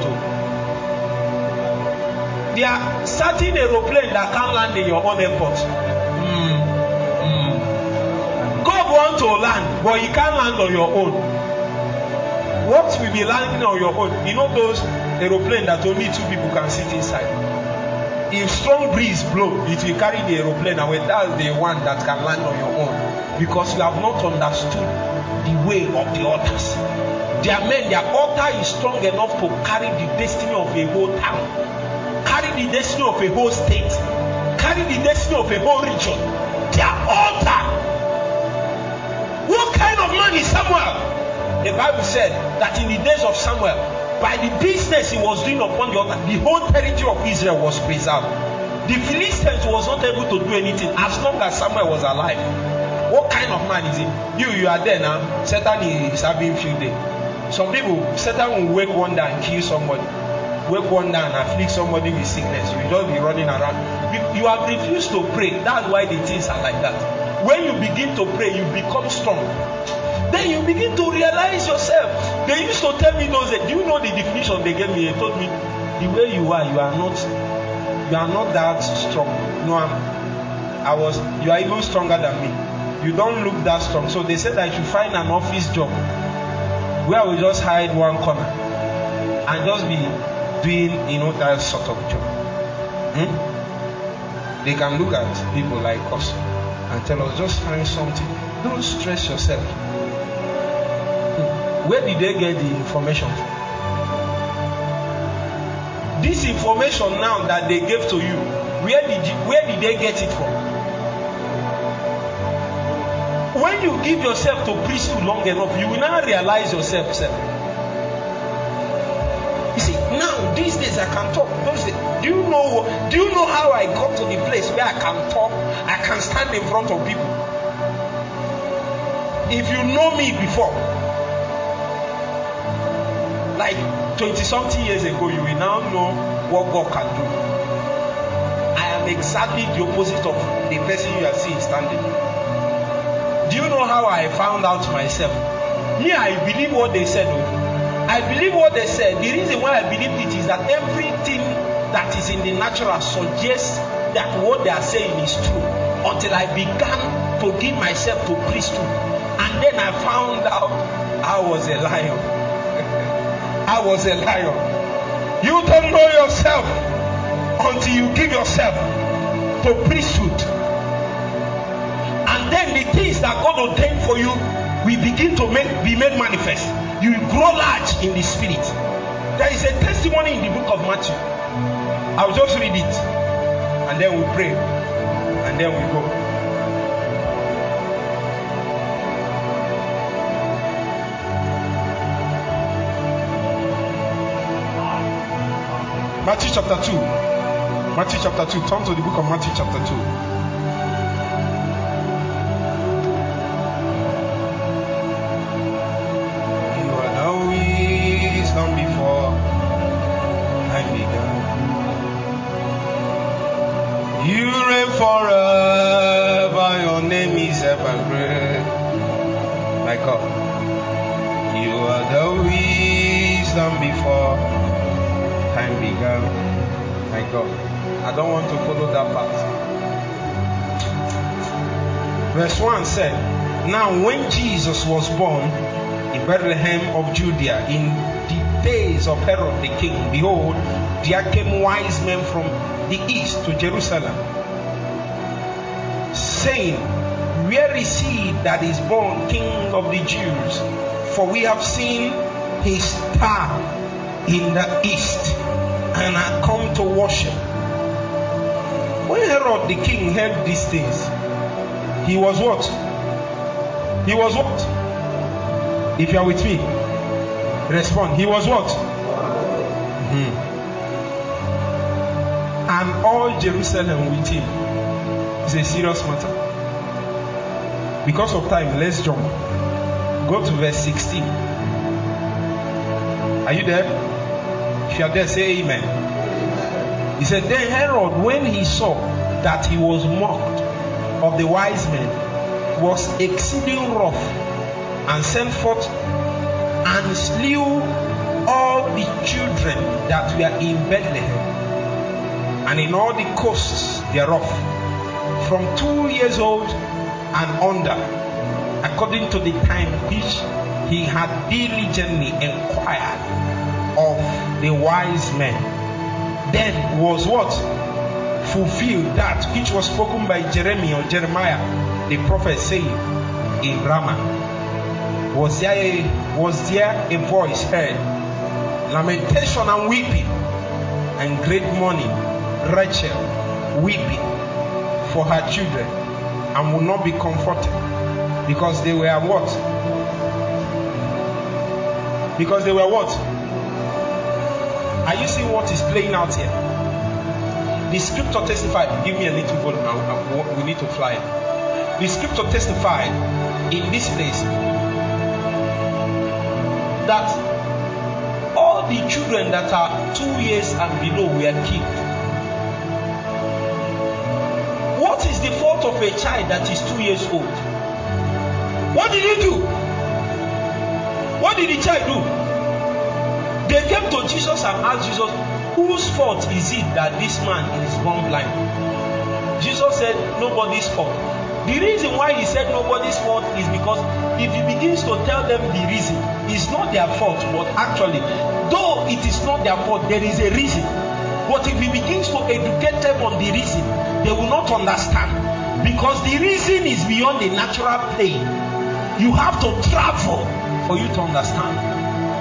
There are certain aeroplanes that can't land in your own airport. Mm. Mm. God wants to land, but He can't land on your own. What will be landing on your own? You know those aeroplanes that only two people can sit inside. If strong breeze blow, it will carry the aeroplane away. That's the one that can land on your own, because you have not understood the way of the altars. Their men, their altar is strong enough to carry the destiny of a whole town, carry the destiny of a whole state, carry the destiny of a whole region. Their altar. What kind of man is Samuel? The Bible said that in the days of Samuel, by the business he was doing upon the altar, the whole territory of Israel was preserved. The Philistines was not able to do anything as long as Samuel was alive. What kind of man is he? You, you are there now. Satan is having field day. Some people, Satan will wake one day and kill somebody. Wake one day and afflict somebody with sickness. You will just be running around. You have refused to pray. That's why the things are like that. When you begin to pray, you become strong. Then you begin to realize yourself. They used to tell me those days. Do you know the definition they gave me? They told me, the way you are, you are not, you are not that strong. No, I'm, I was. You are even stronger than me. You don't look that strong. So they said I should find an office job where I will just hide one corner and just be doing, you know, that sort of job. Hmm? They can look at people like us and tell us, just find something. Don't stress yourself. Where did they get the information from? This information now that they gave to you, where did you, where did they get it from? When you give yourself to priesthood long enough, you will now realize yourself. Self. You see, now these days I can talk. Those days, do you know? Do you know how I got to the place where I can talk? I can stand in front of people. If you know me before, like twenty something years ago, you will now know what God can do. I am exactly the opposite of the person you are seeing standing. Do you know how I found out myself? Me, I believe what they said. I believe what they said. The reason why I believe it is that everything that is in the natural suggests that what they are saying is true. Until I began to give myself to priesthood. And then I found out I was a lion. I was a lion. You don't know yourself until you give yourself to priesthood. And then the things that God ordained for you will begin to make, be made manifest. You will grow large in the spirit. There is a testimony in the book of Matthew. I'll just read it. And then we pray. And then we go. Matthew chapter two. Matthew chapter two. Turn to the book of Matthew chapter two. You are the wisdom before I began. You reign forever. Your name is ever great. My God. You are the wisdom before time began. My God, I don't want to follow that path. Verse one said, now when Jesus was born in Bethlehem of Judea in the days of Herod the king, behold, there came wise men from the east to Jerusalem, saying, where is he that is born King of the Jews? For we have seen his star in the east and are come to worship. When Herod the king heard these things, he was what? He was what? If you are with me, respond. He was what? Mm-hmm. And all Jerusalem with him. It's a serious matter. Because of time, let's jump. Go to verse sixteen. Are you there? If you are there, say amen. He said, then Herod, when he saw that he was mocked of the wise men, was exceeding wroth, and sent forth and slew all the children that were in Bethlehem and in all the coasts thereof, from two years old and under, according to the time which he had diligently inquired of the wise men. Then was what? Fulfilled that which was spoken by Jeremiah or Jeremiah the prophet, saying, in Ramah was there a, was there a voice heard, lamentation and weeping, and great mourning, Rachel weeping for her children, and will not be comforted, because they were what? Because they were what? Are you seeing what is playing out here? The scripture testified. Give me a little volume. We need to fly. The scripture testified in this place that all the children that are two years and below were killed. What is the fault of a child that is two years old? What did he do? What did the child do? They came to Jesus and asked Jesus, whose fault is it that this man is born blind? Jesus said, nobody's fault. The reason why he said nobody's fault is because if he begins to tell them the reason, it's not their fault, but actually, though it is not their fault, there is a reason. But if he begins to educate them on the reason, they will not understand, because the reason is beyond the natural plane. You have to travel for you to understand.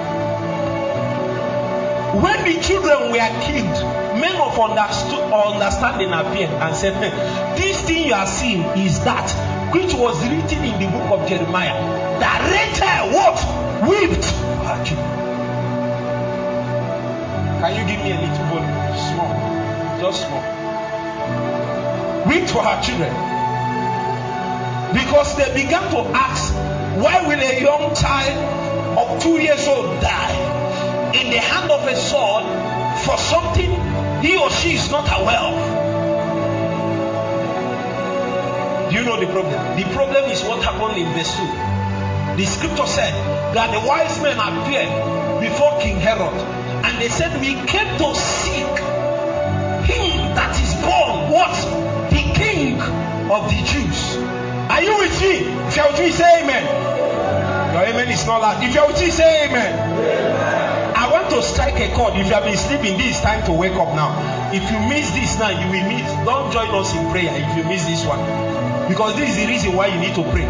When the children were killed, men of understood, understanding appeared and said, this thing you are seeing is that which was written in the book of Jeremiah, that Rachel what? Wept for her children. Can you give me a little volume? Small. Just small. Wept for her children. Because they began to ask, why will a young child of two years old die in the hand of a sword for something he or she is not aware of? Do you know the problem? The problem is what happened in verse two. The scripture said that the wise men appeared before King Herod, and they said, we came to seek him that is born, what? The King of the Jews. Are you with me? If you are with me, say amen. Your amen is not loud. If you are with me, say amen. Amen. I want to strike a chord. If you have been sleeping, this is time to wake up now. If you miss this now, you will miss. Don't join us in prayer if you miss this one, because this is the reason why you need to pray.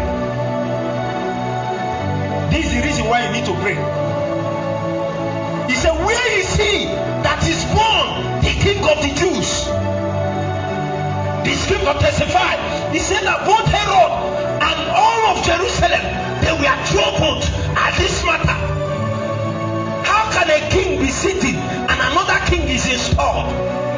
This is the reason why you need to pray. He said, where is he that is born the King of the Jews? The scripture testified. He said that both Herod and all of Jerusalem, they were troubled at this matter. How can a king be sitting and another king is installed?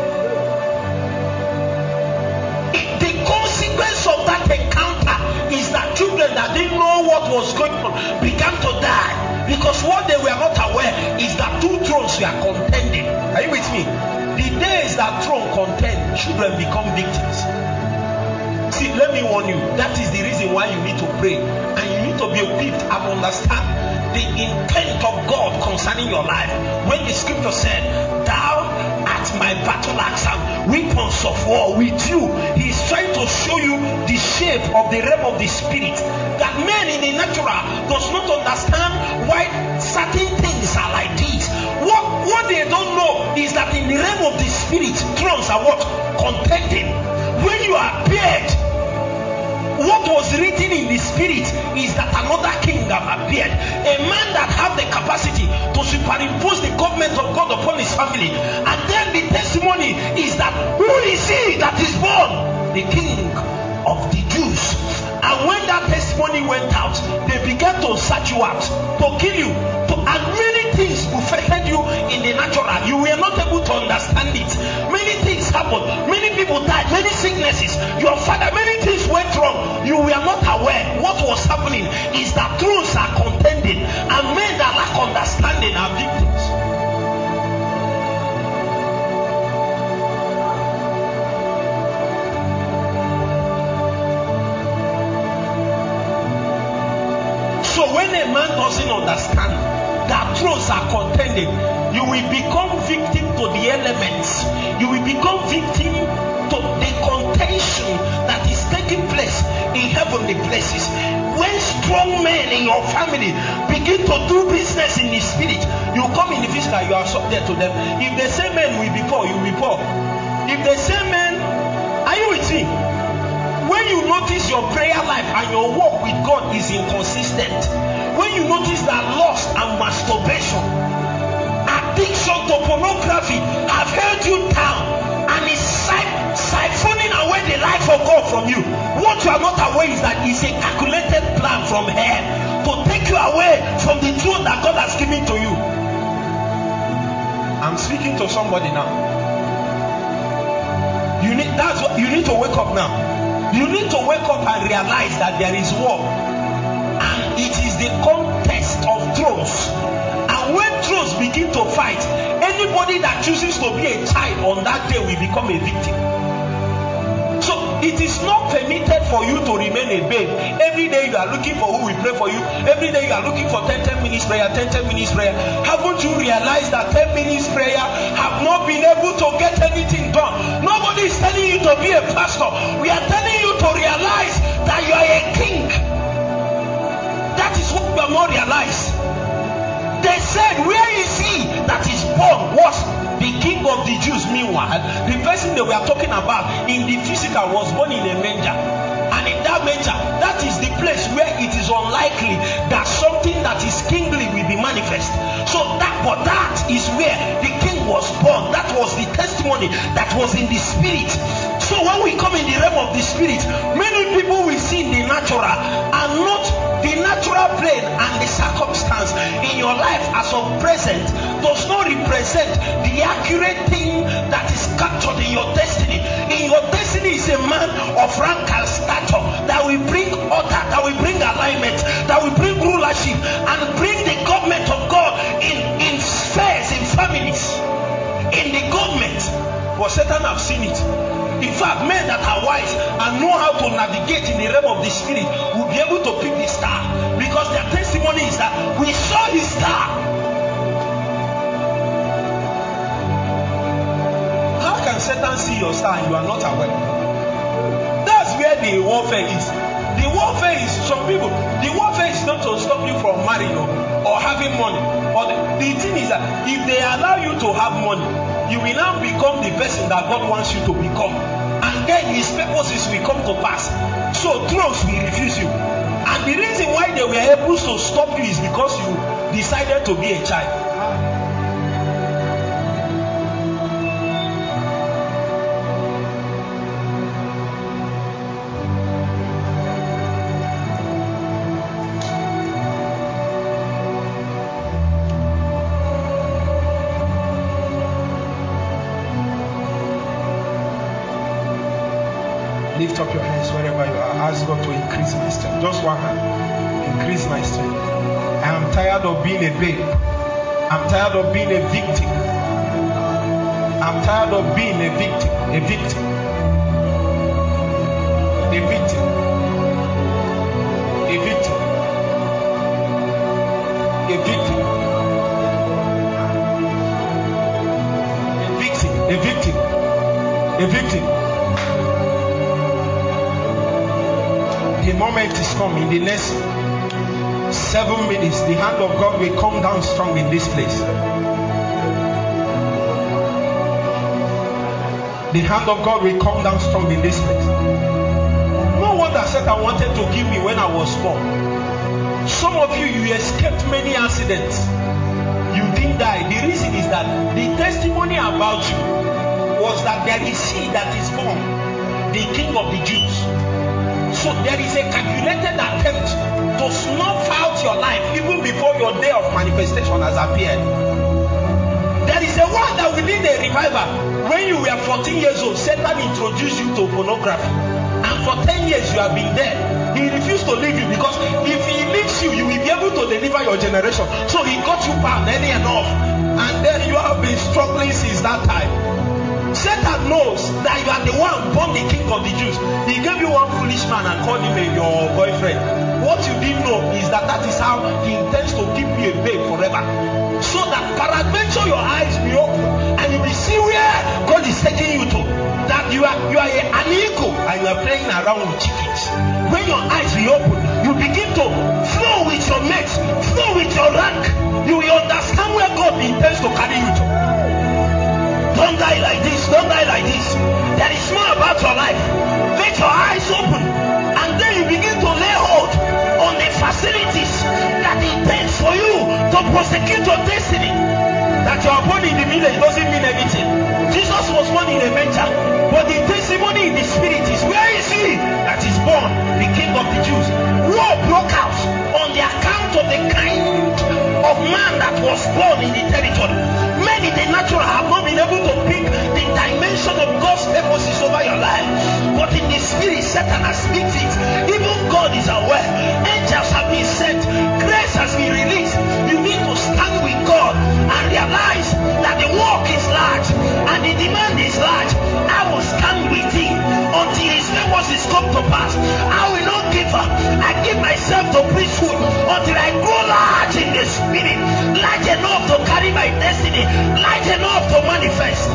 It, the consequence of that encounter is that children that didn't know what was going on began to die, because what they were not aware is that two thrones were contending. Are you with me? The days that throne contend, children become victims. See, let me warn you, that is the reason why you need to pray, and you need to be equipped and understand the intent of God concerning your life. When the scripture said, thou art my battle axe and weapons of war with you, he is trying to show you the shape of the realm of the spirit, that men in the natural does not understand why certain things are like this. What, what they don't know is that in the realm of the spirit, thrones are what? Contending. When you appeared, you out, to kill you, to, and many things affected you in the natural. You were not able to understand it. Many things happened. Many people died. Many sicknesses. Your father, many things went wrong. You were not aware. What was happening is that thrones are contending, and men that lack understanding are victims. So when a man doesn't understand that thrones are contending, you will become victim to the elements. You will become victim to the contention that is taking place in heavenly places. When strong men in your family begin to do business in the spirit, you come in the physical, you are subject to them. If they say men will be poor, you will be poor. If they say men, are you with me? When you notice your prayer life and your walk with God is inconsistent, when you notice that lust and masturbation, addiction to pornography have held you down and is sip- siphoning away the life of God from you, what you are not aware is that it's a calculated plan from hell to take you away from the truth that God has given to you. I'm speaking to somebody now. You need that's what you need to wake up now. You need to wake up and realize that there is war, and it is the contest of thrones. And when thrones begin to fight, anybody that chooses to be a child on that day will become a victim. So it is not permitted for you to remain a babe. Every day you are looking for who will pray for you. Every day you are looking for ten ten minutes prayer, ten ten minutes prayer. Haven't you realized that ten minutes prayer have not been able to get anything done? Nobody is telling you to be a pastor. We are telling you to realize that you are a king. That is what you have not realized. They said, where is he that is born was the king of the Jews? Meanwhile, the person they were talking about in the physical was born in a manger. And in that manger, that is the place where it is unlikely that something that is kingly will be manifest. So that, but that is where the king was born. That was the testimony that was in the spirit. So when we come in the realm of the spirit, many people will see in the natural and not the natural plane, and the circumstance in your life as of present does not represent the accurate thing that is captured in your destiny. In your destiny is a man of rank and stature that will bring order, that will bring alignment, that will bring rulership, and bring the government of God in, in spheres, in families, in the government. But Satan have seen it. In fact, men that are wise and know how to navigate in the realm of the spirit will be able to pick the star, because their testimony is that we saw his star. How can Satan see your star and you are not aware? That's where the warfare is. The warfare is some people. The warfare is not to stop you from marrying or, or having money. Or the, the thing is that if they allow you to have money, you will now become the person that God wants you to become, and then his purposes will come to pass. So thrones will refuse you, and the reason why they were able to stop you is because you decided to be a child. Lift up your hands wherever you are. Ask God to increase my strength. Just one hand. Increase my strength. I am tired of being a babe. I'm tired of being a victim. I'm tired of being a victim. A victim. A victim. A victim. A victim. A victim. A victim. A victim. The moment is coming. In the next seven minutes, the hand of God will come down strong in this place. The hand of God will come down strong in this place. No wonder Satan wanted to kill me when I was small. Some of you, you escaped many accidents. You didn't die. The reason is that the testimony about you was that there is he that is born, the king of the Jews. So there is a calculated attempt to snuff out about your life even before your day of manifestation has appeared. There is a word that we need a revival. When you were fourteen years old, Satan introduced you to pornography. And for ten years you have been there. He refused to leave you because if he leaves you, you will be able to deliver your generation. So he got you bound early enough. And then you have been struggling since that time. Satan knows that you are the one born the king of the Jews. He gave you one foolish man and called him a, your boyfriend. What you didn't know is that that is how he intends to keep you a babe forever. So that peradventure your eyes be open and you will see where God is taking you to. That you are you are a, an eagle and you are playing around with chickens. When your eyes be open, you begin to flow with your mates, flow with your rank. You will understand where God intends to carry you to. Don't die like this, don't die like this. There is more about your life. Let your eyes open and then you begin to lay hold on the facilities that it takes for you to prosecute your destiny. That you are born in the village doesn't mean anything. Jesus was born in a manger, but the testimony in the spirit is, where is he that is born, the king of the Jews? War broke out on the account of the kind of man that was born in the territory. Men in the natural have not been able to pick the dimension of God's purposes over your life, but in the spirit Satan has picked it. Even God is aware. Angels have been sent, grace has been released. You need to stand with God and realize that the work is large and the demand is large. I will stand with him until his purpose is come to pass. I will not give up. I give myself to priesthood until I grow large in the spirit, large enough to carry my destiny, large enough to manifest.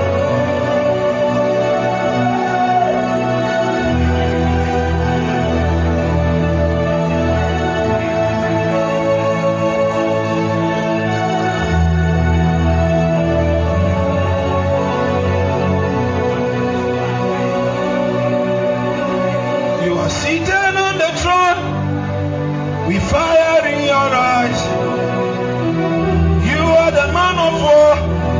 Fire in your eyes. You are the man of war.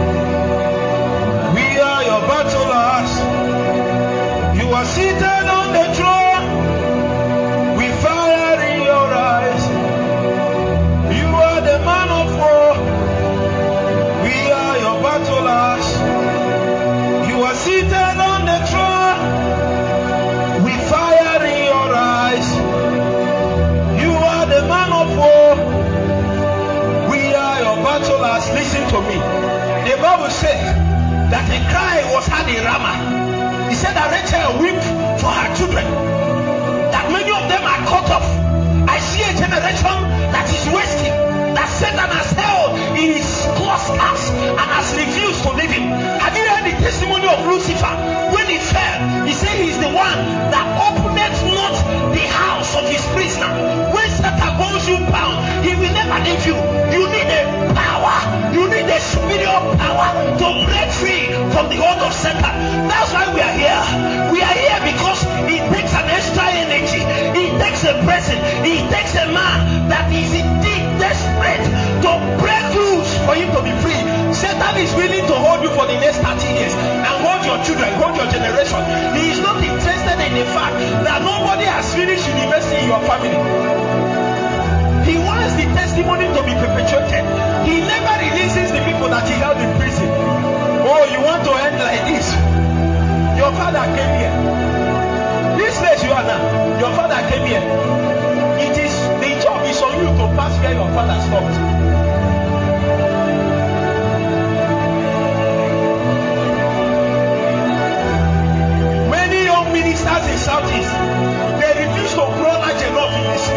We are your battle ass. You are seated on the throne. We fire in your eyes. You are the man of war. We are your battle ass. You are seated on the throne. We fire in your eyes. The man of war, we are your battle ass. Listen to me. The Bible said that the cry was heard in Ramah. He said that Rachel wept for her children, that many of them are cut off. I see a generation that is wasting, that Satan has held in his clusters and has refused to leave him. Have you heard the testimony of Lucifer? When he fell, he said he is the one that opened not the house of his prisoner. When Satan holds you bound, he will never leave you. You need a power, you need a superior power to break free from the hold of Satan. That's why we are here. We are here because it takes an extra energy, it takes a person, it takes a man that is indeed desperate to break loose for him to be free. Satan is willing to hold you for the next thirty years and hold your children, hold your generation. He is not interested in the fact that nobody has finished university in your family. He wants the testimony to be perpetuated. He never releases the people that he held in prison. Oh, you want to end like this? Your father came here. This place you are now, your father came here. It is the job is on you to pass where your father stopped. Many young ministers in Southeast, they refuse to grow large enough in the spirit.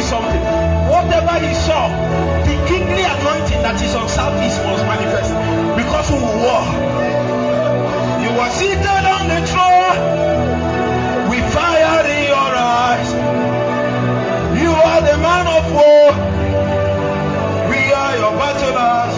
something. Whatever he saw, the kingly anointing that is on Southeast was manifest because we war. You were seated on the throne with fire in your eyes. You are the man of war. We are your battlers.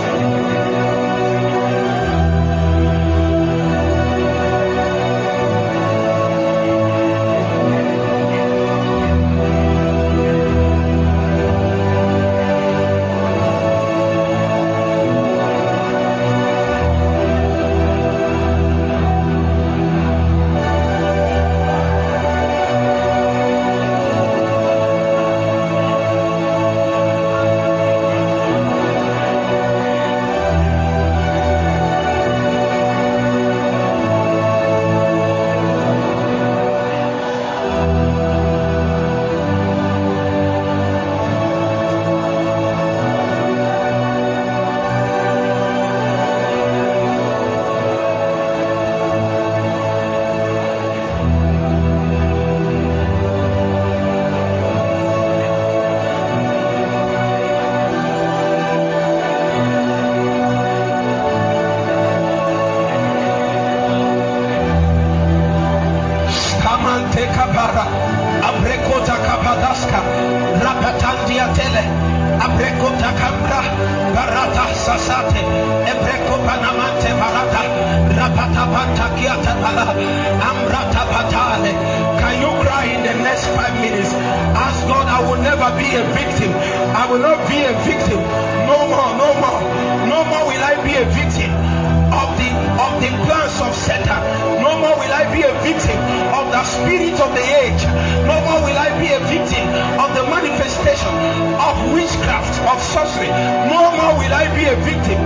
Can you cry in the next five minutes? Ask God, I will never be a victim. I will not be a victim. No more, no more. No more will I be a victim of the of the plans of Satan. No more will I be a victim of the spirit of the age. No more will I be a victim of the manifestation of witchcraft, of sorcery. No more will I be a victim.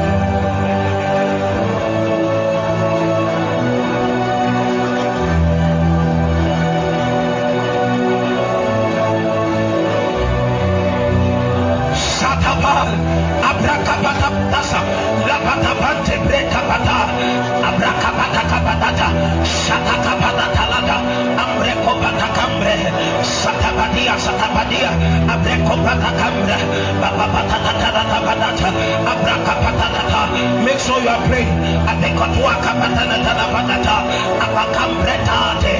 Abrakapatapasa, lapatapante brekapata, abrakapatakapadata, shatakapatatalada, ambrekopatakambre, satapadia, satapadia, abrekopatakambre, babapatatatatapatata, abrakapatata. Make sure you are praying. Abekotwakapatanatapatata, abakambretate.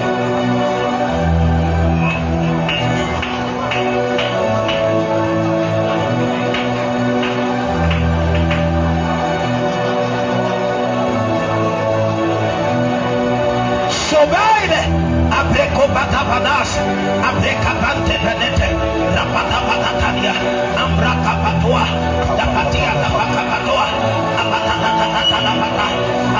Sobaide, abreko batabadas, abreka bante benete, rapata batatania, ambraka patua, tapatia tapaka patua, abatata tatata bata,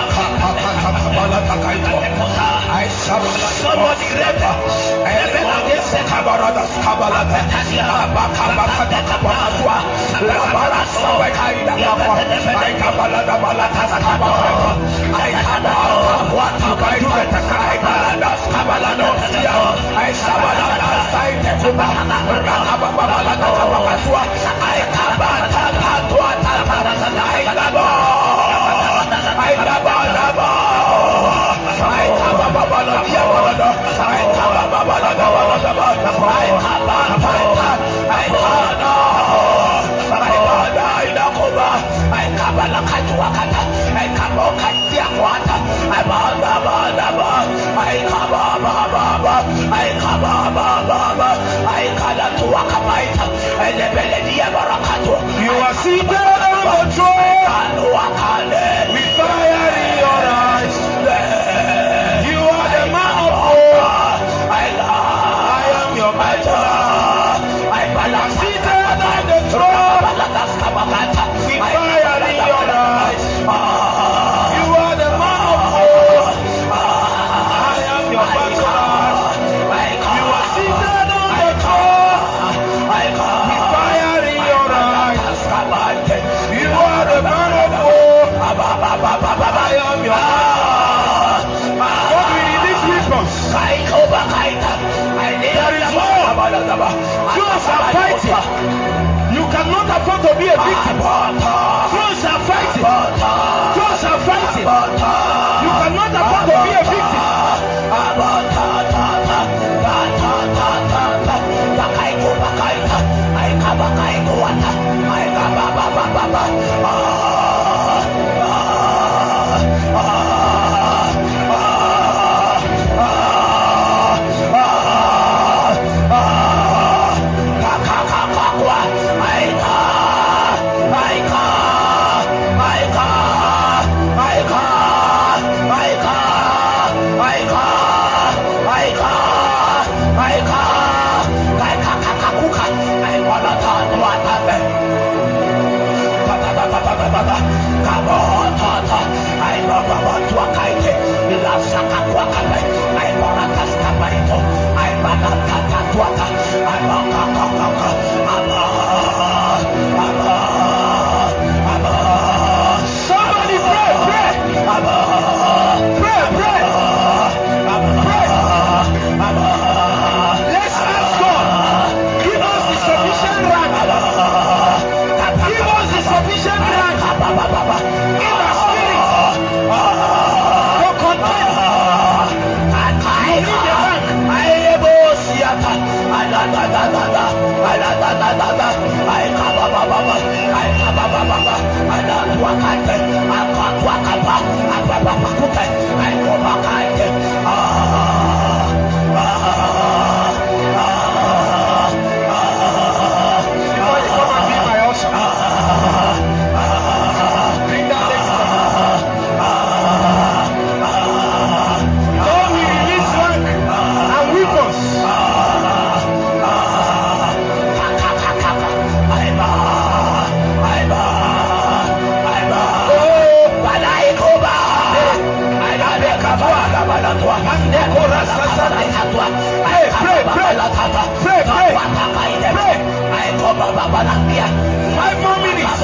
somebody read rebel against the cabaradas, cabalata, abaka bakata kabatua, labara sobaida, I cabalada balatas cabata, I cabata, what I do better. I baladas cabalados, I sabaladas, I tecubana, Rakababalaga, I cabata, Patuata, I labo, I labalaba, I cabababaladia, I cabababalaga, I cabata, I cana, I bada, I lacoba, I cabalacatuacata, I cabocatiaquata, I bada, bada, I kaba baba, I kaba baba, I kala tuwa kabaita, I lebeledia barakato. You are seated on the throne. With fire in your eyes. You are the man of war. I am your battle. I am seated on the throne. With fire in your eyes. You are the man of war. Your battle, you are seated on the throne with fire in your eyes. You are the man of war. I am your battle. God will release weapons. There is war. Those are fighting. You cannot afford to be a victim. Those are fighting. Those are fighting. You cannot afford to be a victim. Somebody pray, pray. Pray, pray. Pray. Let's ask God. Give us the sufficient rank. Give us the sufficient rank in the spirit to contend. You need the rank. Before you come and be my usher, bring that lady for me. Lord, we release rank and weapons. Pray, pray, pray, pray, pray, pray. Five more minutes.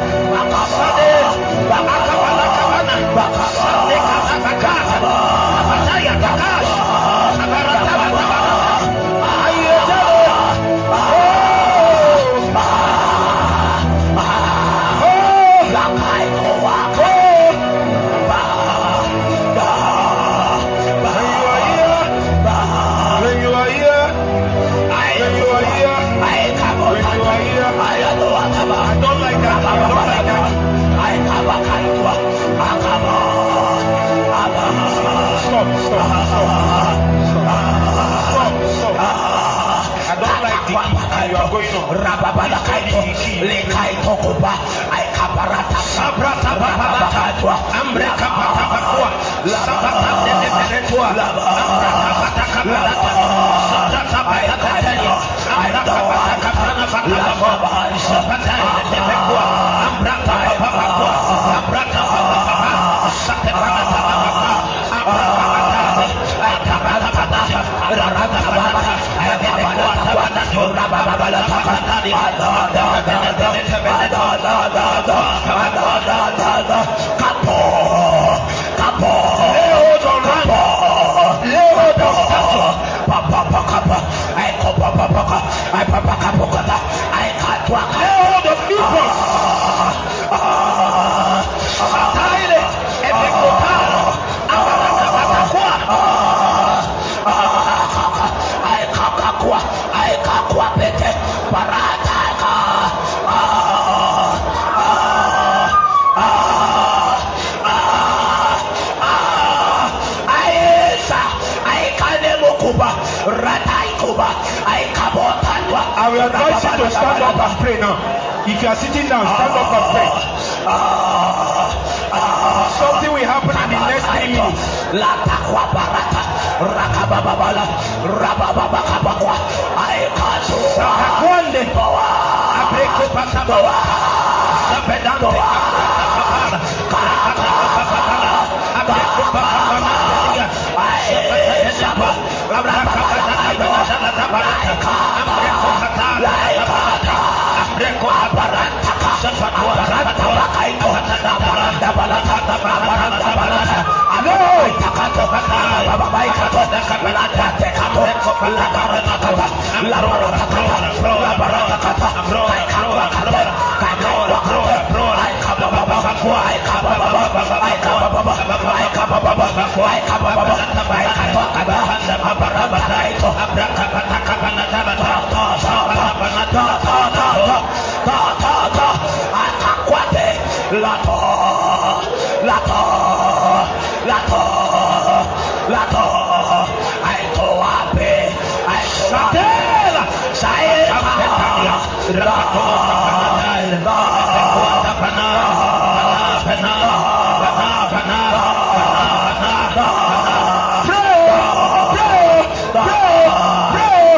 When you are here, when you are here, when you are here, I don't like that. I don't like that. Stop, stop, stop, stop, stop, stop. I don't like the key and you are going on. Sabrata Babalata, Ambreka Patabakua, Sabata de Peretua, Ambreka Patakabalata, Sabrata Bayakatelio, Ambraka Patakapana Patabako, Sabata de Pekua, Ambraka Papakua, Ambraka Papapa, Satepanata Papapa, Ambraka Patata, Akabata Patata, Rabata Patata, Akabata Patata, Rabata Patata, Capo, Capo, Leo Donrano, Leo Dostato, Papa Papa, I Papa Papa, I Papa Capocata, I Catwaka, Leo the people, Satire, Epicotano, Abarakua, I Kakakua, I Kakua Pete, Parataka. I will advise you to stand up and pray now. If you are sitting down, stand up and pray. Something will happen in the next three minutes. Lato, lato, lato, lato, I go up, I Satela, Saela, Rato, pray, pray, pray, pray.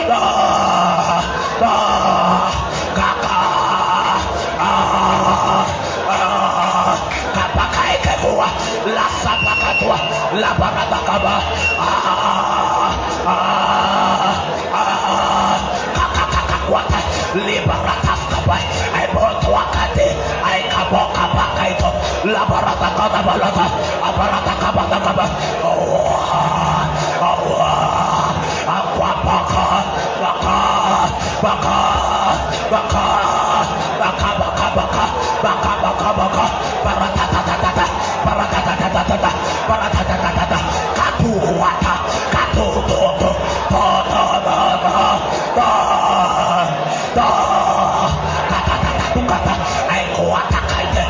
Balaga, Aparata Kabaka, oh, oh, Aquapaka, Baka, Baka, Baka, Baka, Baka, Baka, Baka, Baka, Baka, Paratatata, Paratatata, Paratatata, Katuata, Katuto, Pada, Da, Katata, Tukata, Aikoata Kaite.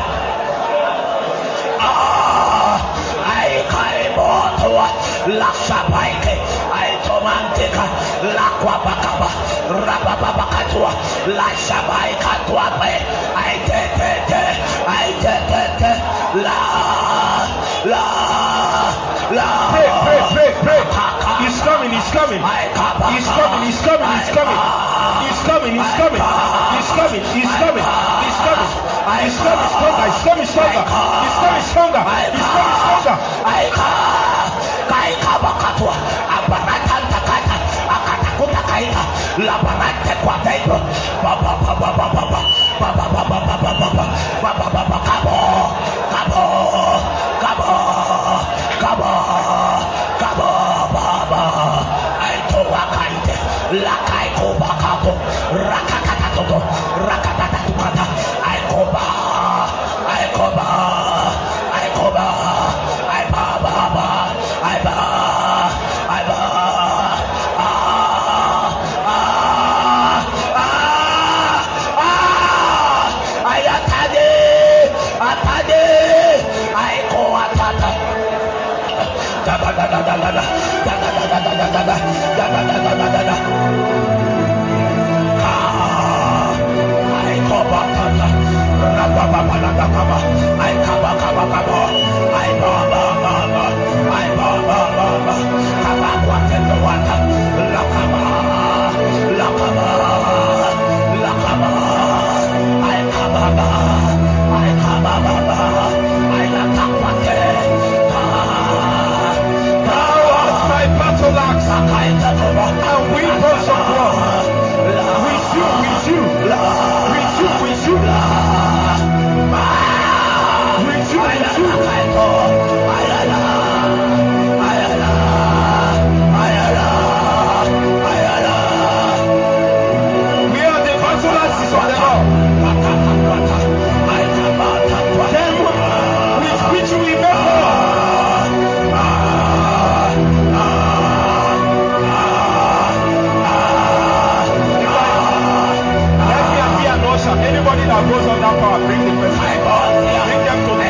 I Kaimoto, La Shapaike, I Tomantica, La Quapacaba, Rababakatua, La Shapaika Tuape, I Tete, I Tete, La, La, La. Pray, pray, pray, pray. He's coming, he's coming. He's coming, he's coming, he's coming. He's coming, he's coming. He's coming, he's coming. He's coming. He's coming stronger, he's coming stronger. He's coming stronger. He's coming stronger. Kaikabakatua, Abaratanta Kata, Akatakuta Kaita, Labarante Quateto, Baba Baba Baba Baba Baba Baba Baba Baba Cabo, Cabo, Cabo, Cabo, Cabo, Baba, Aitoa Kaite, Lakaiko Bakato, Rakatatato, Rakatatukata, Aikoba, Aikoba, Aikoba, Aibaba, Aiba, Aiba, ah, ah, ah, ah, Ayatade, Atade, Aiko Atata, da da da da da da da da da da da da da da da da da. Ah, Aiko Batata, Rababababababa, Aikaba Kaba Kaba, Aiba Baba, Aiba Baba, Kaba Quatendo Wata, Lakaba, Lakaba, Lakaba, Aikaba, Aikaba Baba, Ayata Quate, Thou art my battle axe, and weapons of war. With you, with you, with you, with you, with you, with you. We are the battle axes of the Lord. Them with which we make war. Let me be an usher. Anybody that goes on that power, bring the person. Bring them to the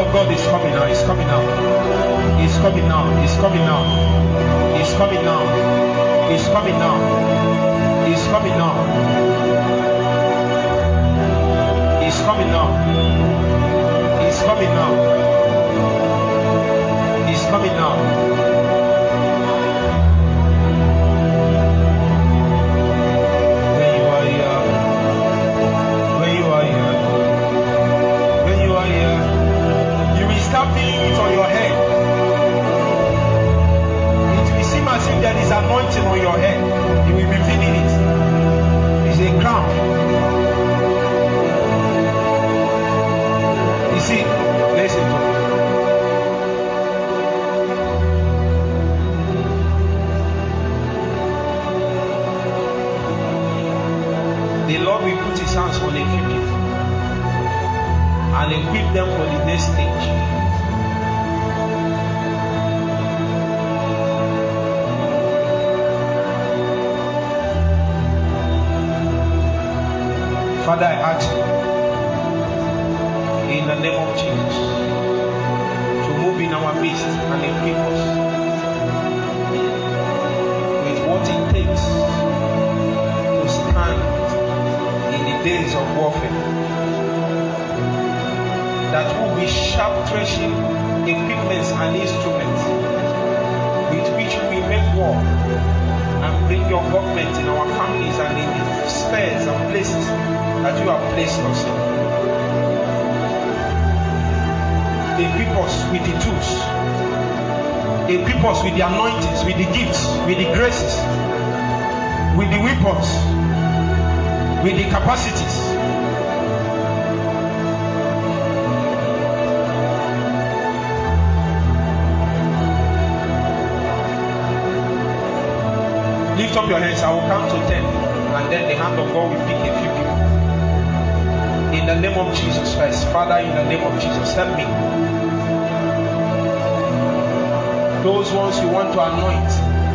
of God is coming now. It's coming now. It's coming now. It's coming now. It's coming now. It's coming now. It's coming now. It's coming now. It's coming now. It's coming now. When you are here, when you are here, when you are here, you will start feeling it on your head. It will seem as if there is anointing on your head. You will be feeling it. It's a crown. You see, listen to me. The Lord will put his hands on a few people and equip them for the next stage. Father, I ask you in the name of Jesus to move in our midst and equip us with what it takes to stand in the days of warfare. That will be sharp threshing equipments and instruments with which we make war and bring your government in our families and in the spheres and places that you have placed us in. Equip us with the tools. Equip us with the anointings, with the gifts, with the graces, with the weapons, with the capacities. Lift up your hands. I will count to ten, and then the hand of God will pick a few people. In the name of Jesus Christ, Father, in the name of Jesus, help me. Those ones you want to anoint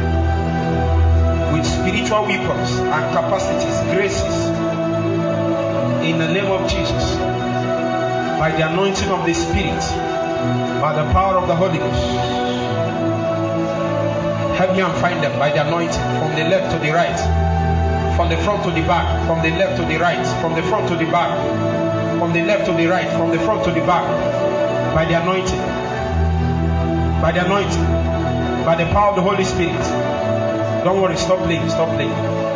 with spiritual weapons and capacities, graces, in the name of Jesus, by the anointing of the Spirit, by the power of the Holy Ghost, help me and find them by the anointing, from the left to the right, from the front to the back, from the left to the right, from the front to the back, from the left to the right, from the front to the back, by the anointing, by the anointing, by the power of the Holy Spirit. Don't worry, stop playing, stop playing.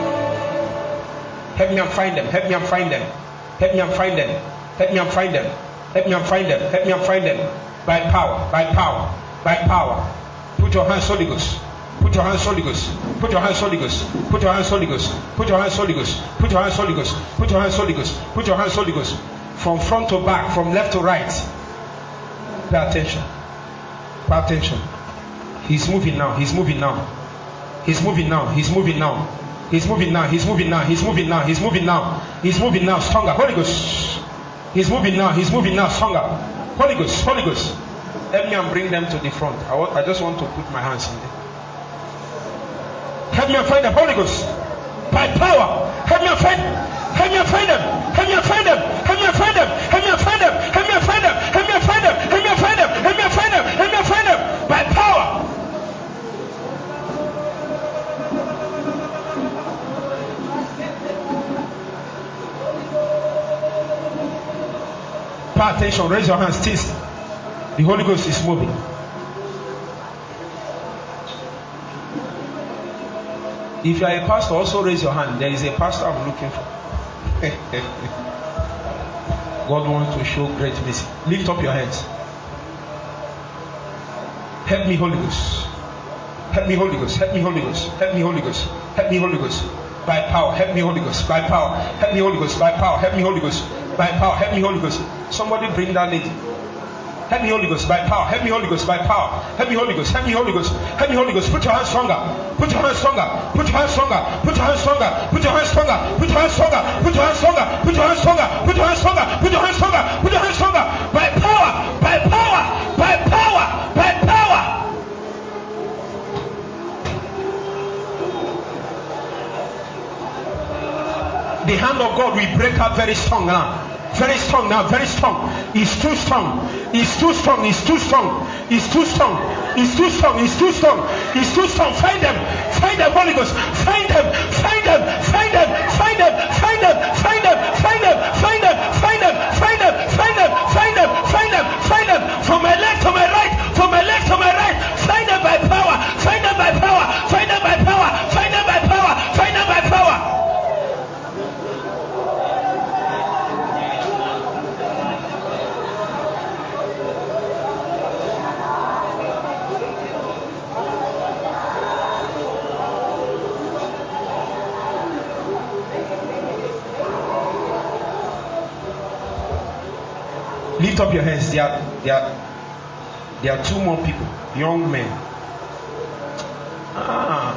Help me and find them, help me and find them, help me and find them, help me and find them, help me and find them, help me and find them, by power, by power, by power. Put your hands, Holy Ghost. Put your hands, Holy Ghost. Put your hands, Holy Ghost. Put your hands, Holy Ghost. Put your hands, Holy Ghost. Put your hands, Holy Ghost. Put your hands, Holy Ghost. Put your hands, Holy Ghost. From front to back, from left to right. Pay attention. Pay attention. He's moving now. He's moving now. He's moving now. He's moving now. He's moving now. He's moving now. He's moving now. He's moving now. He's moving now. Stronger. Holy Ghost. He's moving now. He's moving now. Stronger. Holy Ghost. Holy Ghost. Help me and bring them to the front. I, want, I just want to put my hands in there. Help me and find the Holy Ghost by power. Help me and find them. Help me and find them. Help me and find them. Help me and find them. Help me and find them. Help me and find them. Help me and find them. Help me and find them. Help me and find them. Help me and find them by power. Pay attention. Raise your hands. Still, the Holy Ghost is moving. If you are a pastor, also raise your hand. There is a pastor I'm looking for. God wants to show great mercy. Lift up your hands. Help me, Holy Ghost. Help me, Holy Ghost. Help me, Holy Ghost. Help me, Holy Ghost. Help me, Holy Ghost. By power. Help me, Holy Ghost. By power. Help me, Holy Ghost. By power. Help me, Holy Ghost. By power. Help me, Holy Ghost. Somebody bring that lady. Help me, Holy Ghost, by power. Help me, Holy Ghost, by power. Help me, Holy Ghost. Help me, Holy Ghost. Help me, Holy Ghost. Put your hands stronger. Put your hands stronger. Put your hands stronger. Put your hands stronger. Put your hands stronger. Put your hands stronger. Put your hands stronger. Put your hands stronger. Put your hands stronger. Put your hands stronger. Put your hands stronger. By power. By power. By power. By power. The hand of God will break out very strong now. Very strong now, very strong. He's too strong. He's too strong. He's too strong. He's too strong. He's too strong. He's too strong. He's too strong. Find them. Find them, Holy Ghost. Find them. Find them. Find them. Find them. Find them. Find them. Find them. Find them. Find them. Find them. Find them. Find them. Find them. Find them. From my left to my right. From my left to my right. Find them by power. Find them by power. Find them by power. Find them by power. Find them by power. Lift up your hands. There are, there are, there are two more people, young men. Ah.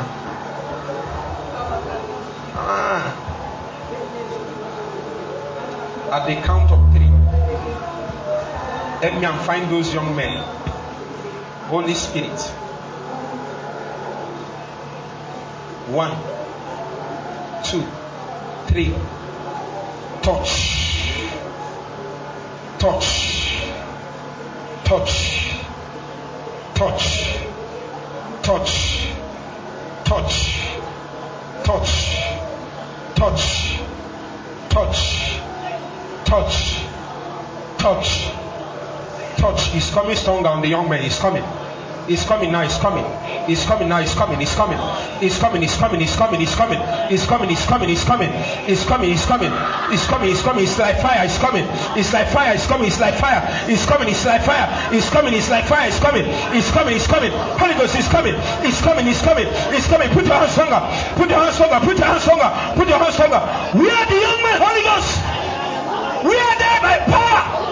Ah. At the count of three, let me and find those young men. Holy Spirit. One, two, three. Touch. Touch, touch, touch, touch, touch, touch, touch, touch, touch, touch, touch. He's coming stronger on the young man. He's coming. He's coming now. He's coming. He's coming now. He's coming. He's coming. He's coming. He's coming. He's coming. He's coming. He's coming. He's coming. He's coming. He's coming. He's coming. He's coming. He's coming. It's like fire. It's coming. It's like fire. It's coming. It's like fire. It's coming. It's like fire. It's coming. It's like fire. It's coming. It's coming. It's coming. Holy Ghost is coming. It's coming. It's coming. It's coming. Put your hands stronger. Put your hands stronger. Put your hands stronger. Put your hands stronger. We are the young men. Holy Ghost. We are there by power.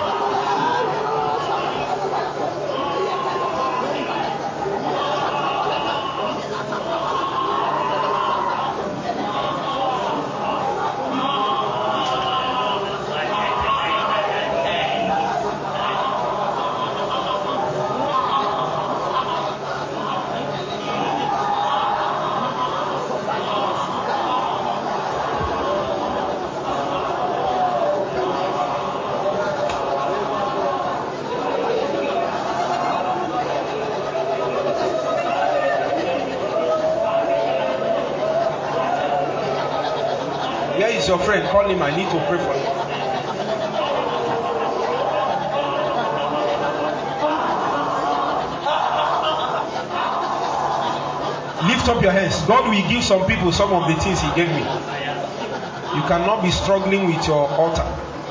Your friend, call him. I need to pray for him. Lift up your hands. God will give some people some of the things He gave me. You cannot be struggling with your altar.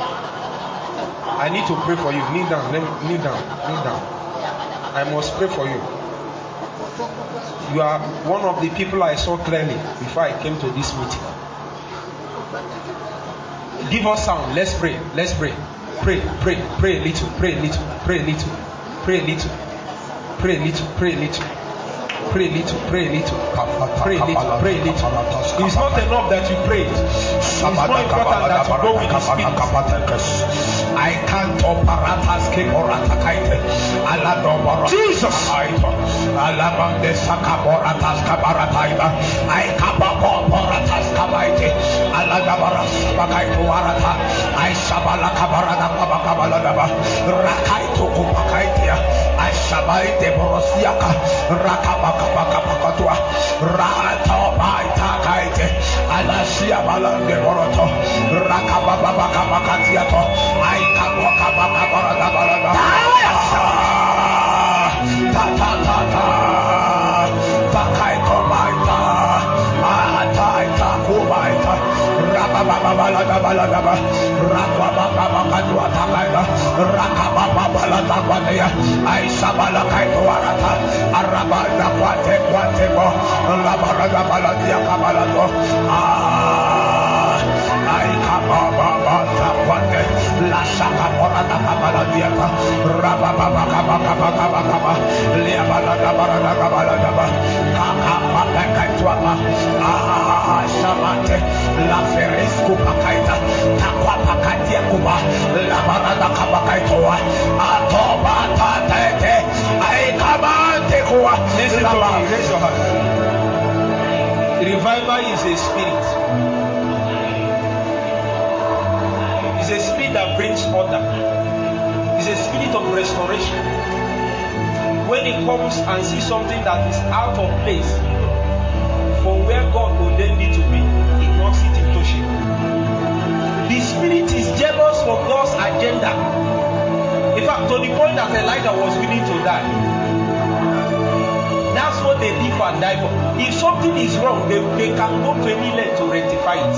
I need to pray for you. Kneel down. Let me, kneel down. Kneel down. I must pray for you. You are one of the people I saw clearly before I came to this meeting. Give us sound. Let's pray. Let's pray. Pray, pray, pray a little, pray a little, pray a little, pray a little, pray a little, pray a little, pray a little, pray a little, pray a little, pray a little. It's not enough that you prayed. It's more important that you go with the Spirit. I can't operatas ke oratakaite. Jesus. Alamande sakaboratas kabarataida. I kapabo boratas kabaite. Aladabaras bakaitu warata. I shabala kabarada kabakabaladaba. Rakaitu kupakaitia. I shabaite borosiaka. Rakabakabakabakatua. Rato baita kaite. Alasia balande boroto. Rakababakabakatiato. I kabakabakabarada. Ta ta ta ta. Bakaito baita. Ataita kubaita. Rabababaladabalada. Rakabakabakadua takaida. Rakabababaladakwataya. Aishabala kaito warata. Arabada kwate kwate bo. Labarada baladia kabalado. Ah. Aikabababata kwate. La shaka porada kabaladia. Rabababakabakabakabakaba. Liabalada barada kabalada. Kakapakaitwapa. Ah, shamate. La feresku pakaita. Takwa pakatia kuba. La barada kabakaitwa. Atoba tatete. Aikabante kuwa. Listen to me. Raise your hand. Revival is a spirit. It's a spirit. spirit that brings order. It's a spirit of restoration. When it comes and sees something that is out of place from where God ordained it to be, it knocks it into shape. The spirit is jealous for God's agenda. In fact, to the point that Elijah was willing to die. That's what they live and die for. If something is wrong, they, they can go to any length to rectify it.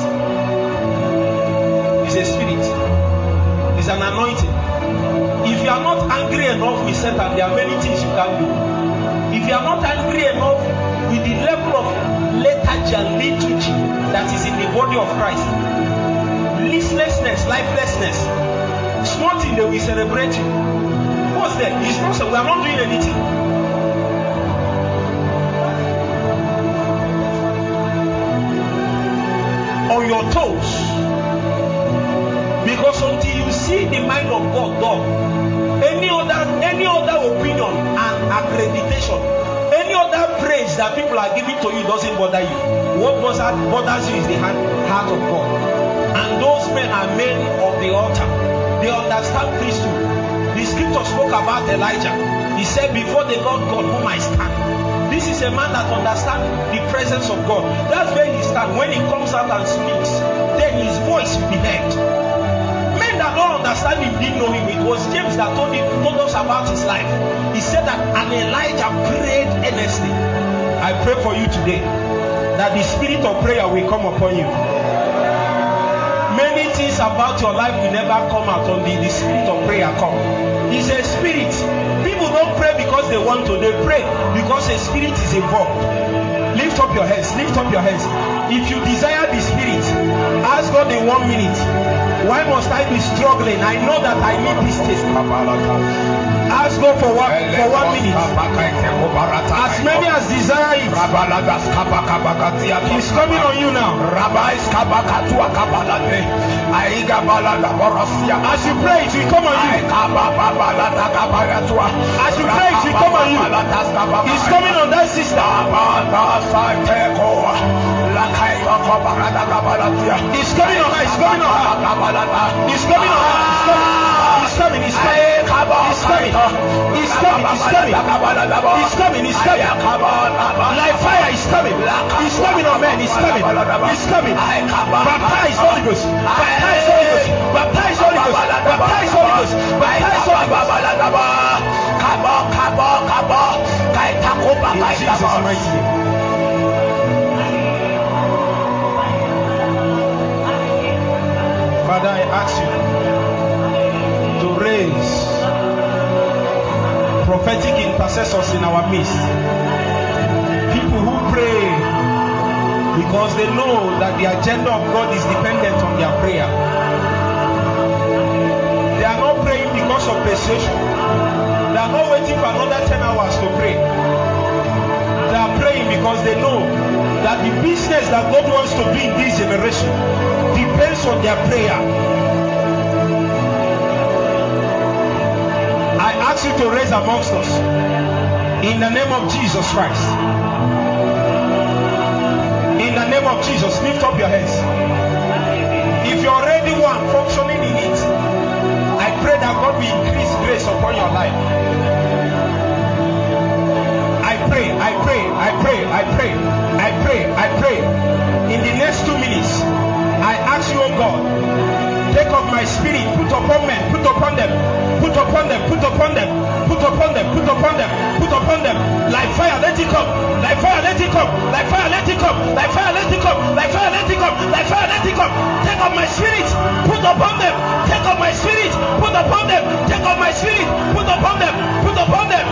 It's a spirit. It's an anointing. If you are not angry enough with Satan, there are many things you can do. If you are not angry enough with the level of lethargy and liturgy that is in the body of Christ, listlessness, lifelessness, small thing they will celebrate you. What's there? It's not so we are not doing anything. On your toes. Because until you see the mind of God done, any other any other opinion and accreditation, any other praise that people are giving to you doesn't bother you. What bothers you is the heart of God. And those men are men of the altar. They understand priesthood. The scripture spoke about Elijah. He said, before the Lord God whom I stand. This is a man that understands the presence of God. That's where he stands. When he comes out and speaks, then his voice will be heard. Men that don't understand him didn't know him. It was James that told him, told us about his life. He said that and Elijah prayed earnestly. I pray for you today that the spirit of prayer will come upon you. Many things about your life will never come out until the spirit of prayer come. It's a spirit. People don't pray because they want to. They pray because a spirit is involved. Lift up your hands. Lift up your hands. If you desire the spirit, ask God in one minute. Why must I be struggling? I know that I need this thing. Ask God for one, for one minute. As many as desire it, it's coming on you now. As you pray, it will come on you. As you pray, it will come on you. It's coming on that sister. It's coming on her. It's coming on her. It's coming on her. It's coming. It's coming. It's coming. It's coming. It's coming. It's coming. It's coming. Like fire is coming. It's coming on men. It's coming. It's coming. Baptize Holy Ghost. Baptize Holy Ghost. Baptize Holy Ghost. Baptize Holy Ghost. Baptize Holy Ghost. In Jesus' mighty name. Father, I ask you to raise prophetic intercessors in our midst. People who pray because they know that the agenda of God is dependent on their prayer. They are not praying because of persuasion. They are not waiting for another ten hours to pray. They are praying because they know that the business that God wants to do in this generation depends on their prayer. I ask you to raise amongst us in the name of Jesus Christ. In the name of Jesus, lift up your hands. If you're already one functioning in it, I pray that God will increase grace upon your life. I pray, I pray, I pray, I pray, I pray, I pray. In the next two minutes, I ask you, oh God, take up my spirit, put upon men, put upon them, put upon them, put upon them, put upon them, put upon them, put upon them. Like fire, let it come. Like fire, let it come. Like fire, let it come. Like fire, let it come. Like fire, let it come. Like fire, let it come. Take up my spirit, put upon them. Take up my spirit, put upon them. Take up my spirit, put upon them. Put upon them.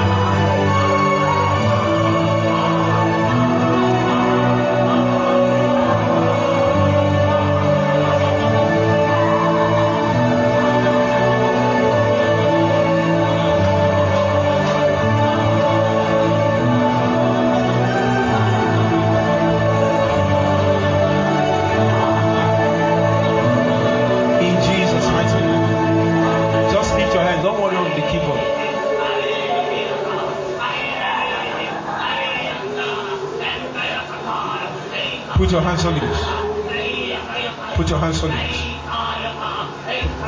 Put your hands on it. Put your hands on it.